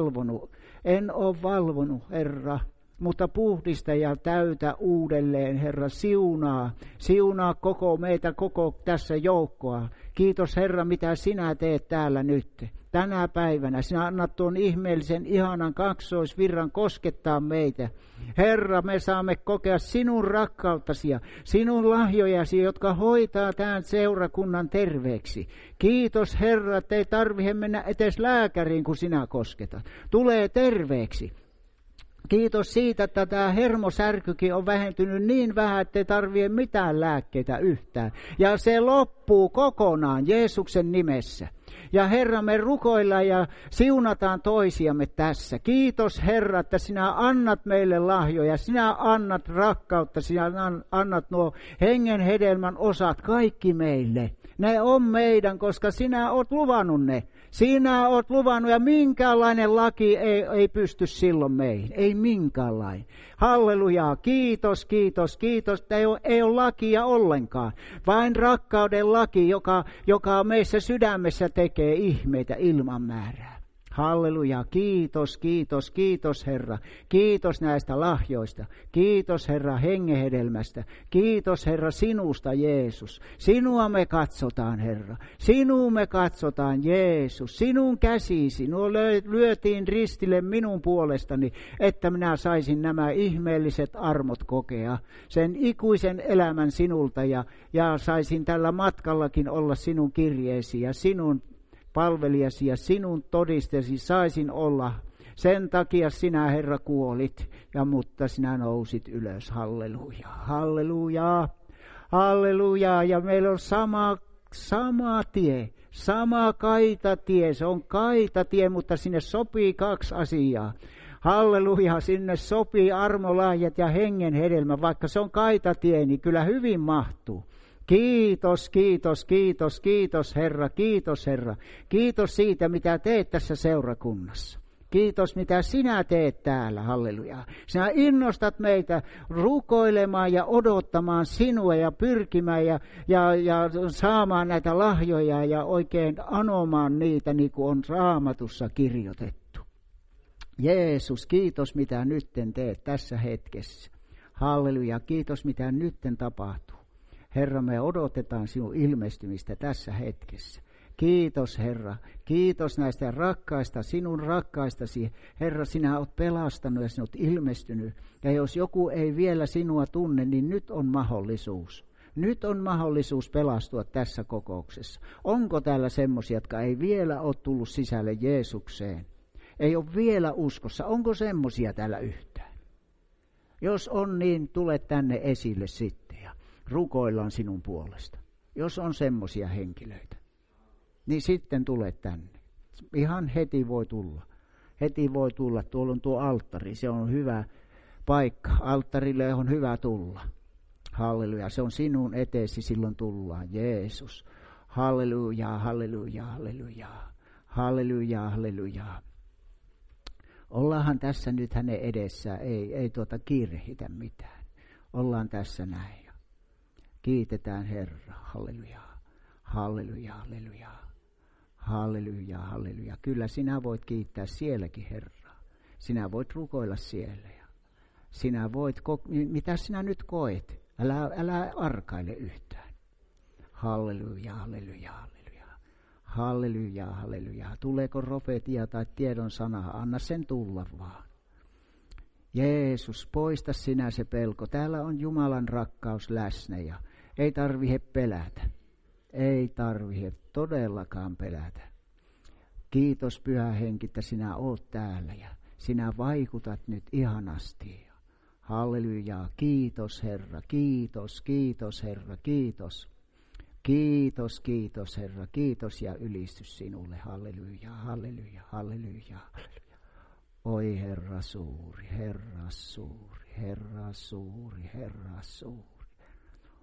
ole valvonut, Herra. Mutta puhdista ja täytä uudelleen, Herra, siunaa koko meitä, koko tässä joukkoa. Kiitos Herra, mitä sinä teet täällä nyt. Tänä päivänä sinä annat tuon ihmeellisen, ihanan kaksoisvirran koskettaa meitä. Herra, me saamme kokea sinun rakkauttasi ja sinun lahjojasi, jotka hoitaa tämän seurakunnan terveeksi. Kiitos Herra, että ei tarvitse mennä edes lääkäriin, kun sinä kosketat. Tulee terveeksi. Kiitos siitä, että tämä hermosärkykin on vähentynyt niin vähän, että ei tarvitse mitään lääkkeitä yhtään. Ja se loppuu kokonaan Jeesuksen nimessä. Ja Herra, me rukoillaan ja siunataan toisiamme tässä. Kiitos Herra, että sinä annat meille lahjoja, sinä annat rakkautta, sinä annat nuo hengen hedelmän osat kaikki meille. Ne on meidän, koska sinä oot luvannut ne. Sinä oot luvannut ja minkäänlainen laki ei pysty silloin meihin. Ei minkäänlainen. Hallelujaa, kiitos. Ei ole lakia ollenkaan. Vain rakkauden laki, joka meissä sydämessä tekee ihmeitä ilman määrää. Halleluja, kiitos, kiitos, kiitos Herra. Kiitos näistä lahjoista. Kiitos Herra hengenhedelmästä. Kiitos Herra sinusta Jeesus. Sinua me katsotaan Herra. Sinua me katsotaan Jeesus. Sinun käsisi. Nuo lyötiin ristille minun puolestani, että minä saisin nämä ihmeelliset armot kokea. Sen ikuisen elämän sinulta ja saisin tällä matkallakin olla sinun kirjeesi ja sinun palvelijasi ja sinun todistesi saisin olla. Sen takia sinä Herra kuolit, mutta sinä nousit ylös. Halleluja, halleluja, halleluja. Ja meillä on sama tie, sama kaitatie. Se on kaitatie, mutta sinne sopii kaksi asiaa. Halleluja, sinne sopii armolahjat ja hengen hedelmä. Vaikka se on kaitatie, niin kyllä hyvin mahtuu. Kiitos, kiitos, kiitos, kiitos Herra, kiitos Herra. Kiitos siitä, mitä teet tässä seurakunnassa. Kiitos, mitä sinä teet täällä, halleluja. Sinä innostat meitä rukoilemaan ja odottamaan sinua ja pyrkimään ja saamaan näitä lahjoja ja oikein anomaan niitä, niin kuin on Raamatussa kirjoitettu. Jeesus, kiitos, mitä nytten teet tässä hetkessä. Halleluja, kiitos, mitä nytten tapahtuu. Herra, me odotetaan sinun ilmestymistä tässä hetkessä. Kiitos Herra, kiitos näistä rakkaista, sinun rakkaistasi. Herra, sinä olet pelastanut ja sinä olet ilmestynyt. Ja jos joku ei vielä sinua tunne, niin nyt on mahdollisuus. Nyt on mahdollisuus pelastua tässä kokouksessa. Onko täällä semmoisia, jotka ei vielä ole tullut sisälle Jeesukseen? Ei ole vielä uskossa. Onko semmoisia täällä yhtään? Jos on, niin tule tänne esille sitten. Rukoillaan sinun puolesta. Jos on semmoisia henkilöitä, niin sitten tule tänne. Ihan heti voi tulla. Heti voi tulla. Tuolla on tuo alttari. Se on hyvä paikka. Alttarille on hyvä tulla. Halleluja. Se on sinun eteesi, silloin tullaan. Jeesus. Halleluja, halleluja, halleluja. Halleluja, halleluja. Ollaanhan tässä nyt hänen edessään. Ei kiirehitä mitään. Ollaan tässä näin. Kiitetään Herra, halleluja, halleluja, halleluja, halleluja, halleluja. Kyllä sinä voit kiittää sielläkin Herraa. Sinä voit rukoilla siellä. Sinä voit, mitä sinä nyt koet? Älä arkaile yhtään. Halleluja, halleluja, halleluja, halleluja, halleluja. Tuleeko profetia tai tiedon sana? Anna sen tulla vaan. Jeesus, poista sinä se pelko. Täällä on Jumalan rakkaus läsnä ja ei tarvitse pelätä. Ei tarvitse todellakaan pelätä. Kiitos Pyhä Henki, että sinä oot täällä ja sinä vaikutat nyt ihanasti. Halleluja, kiitos Herra, kiitos, kiitos Herra, kiitos. Kiitos, kiitos Herra, kiitos ja ylistys sinulle. Halleluja, halleluja, halleluja, halleluja. Oi Herra suuri, Herra suuri, Herra suuri, Herra suuri.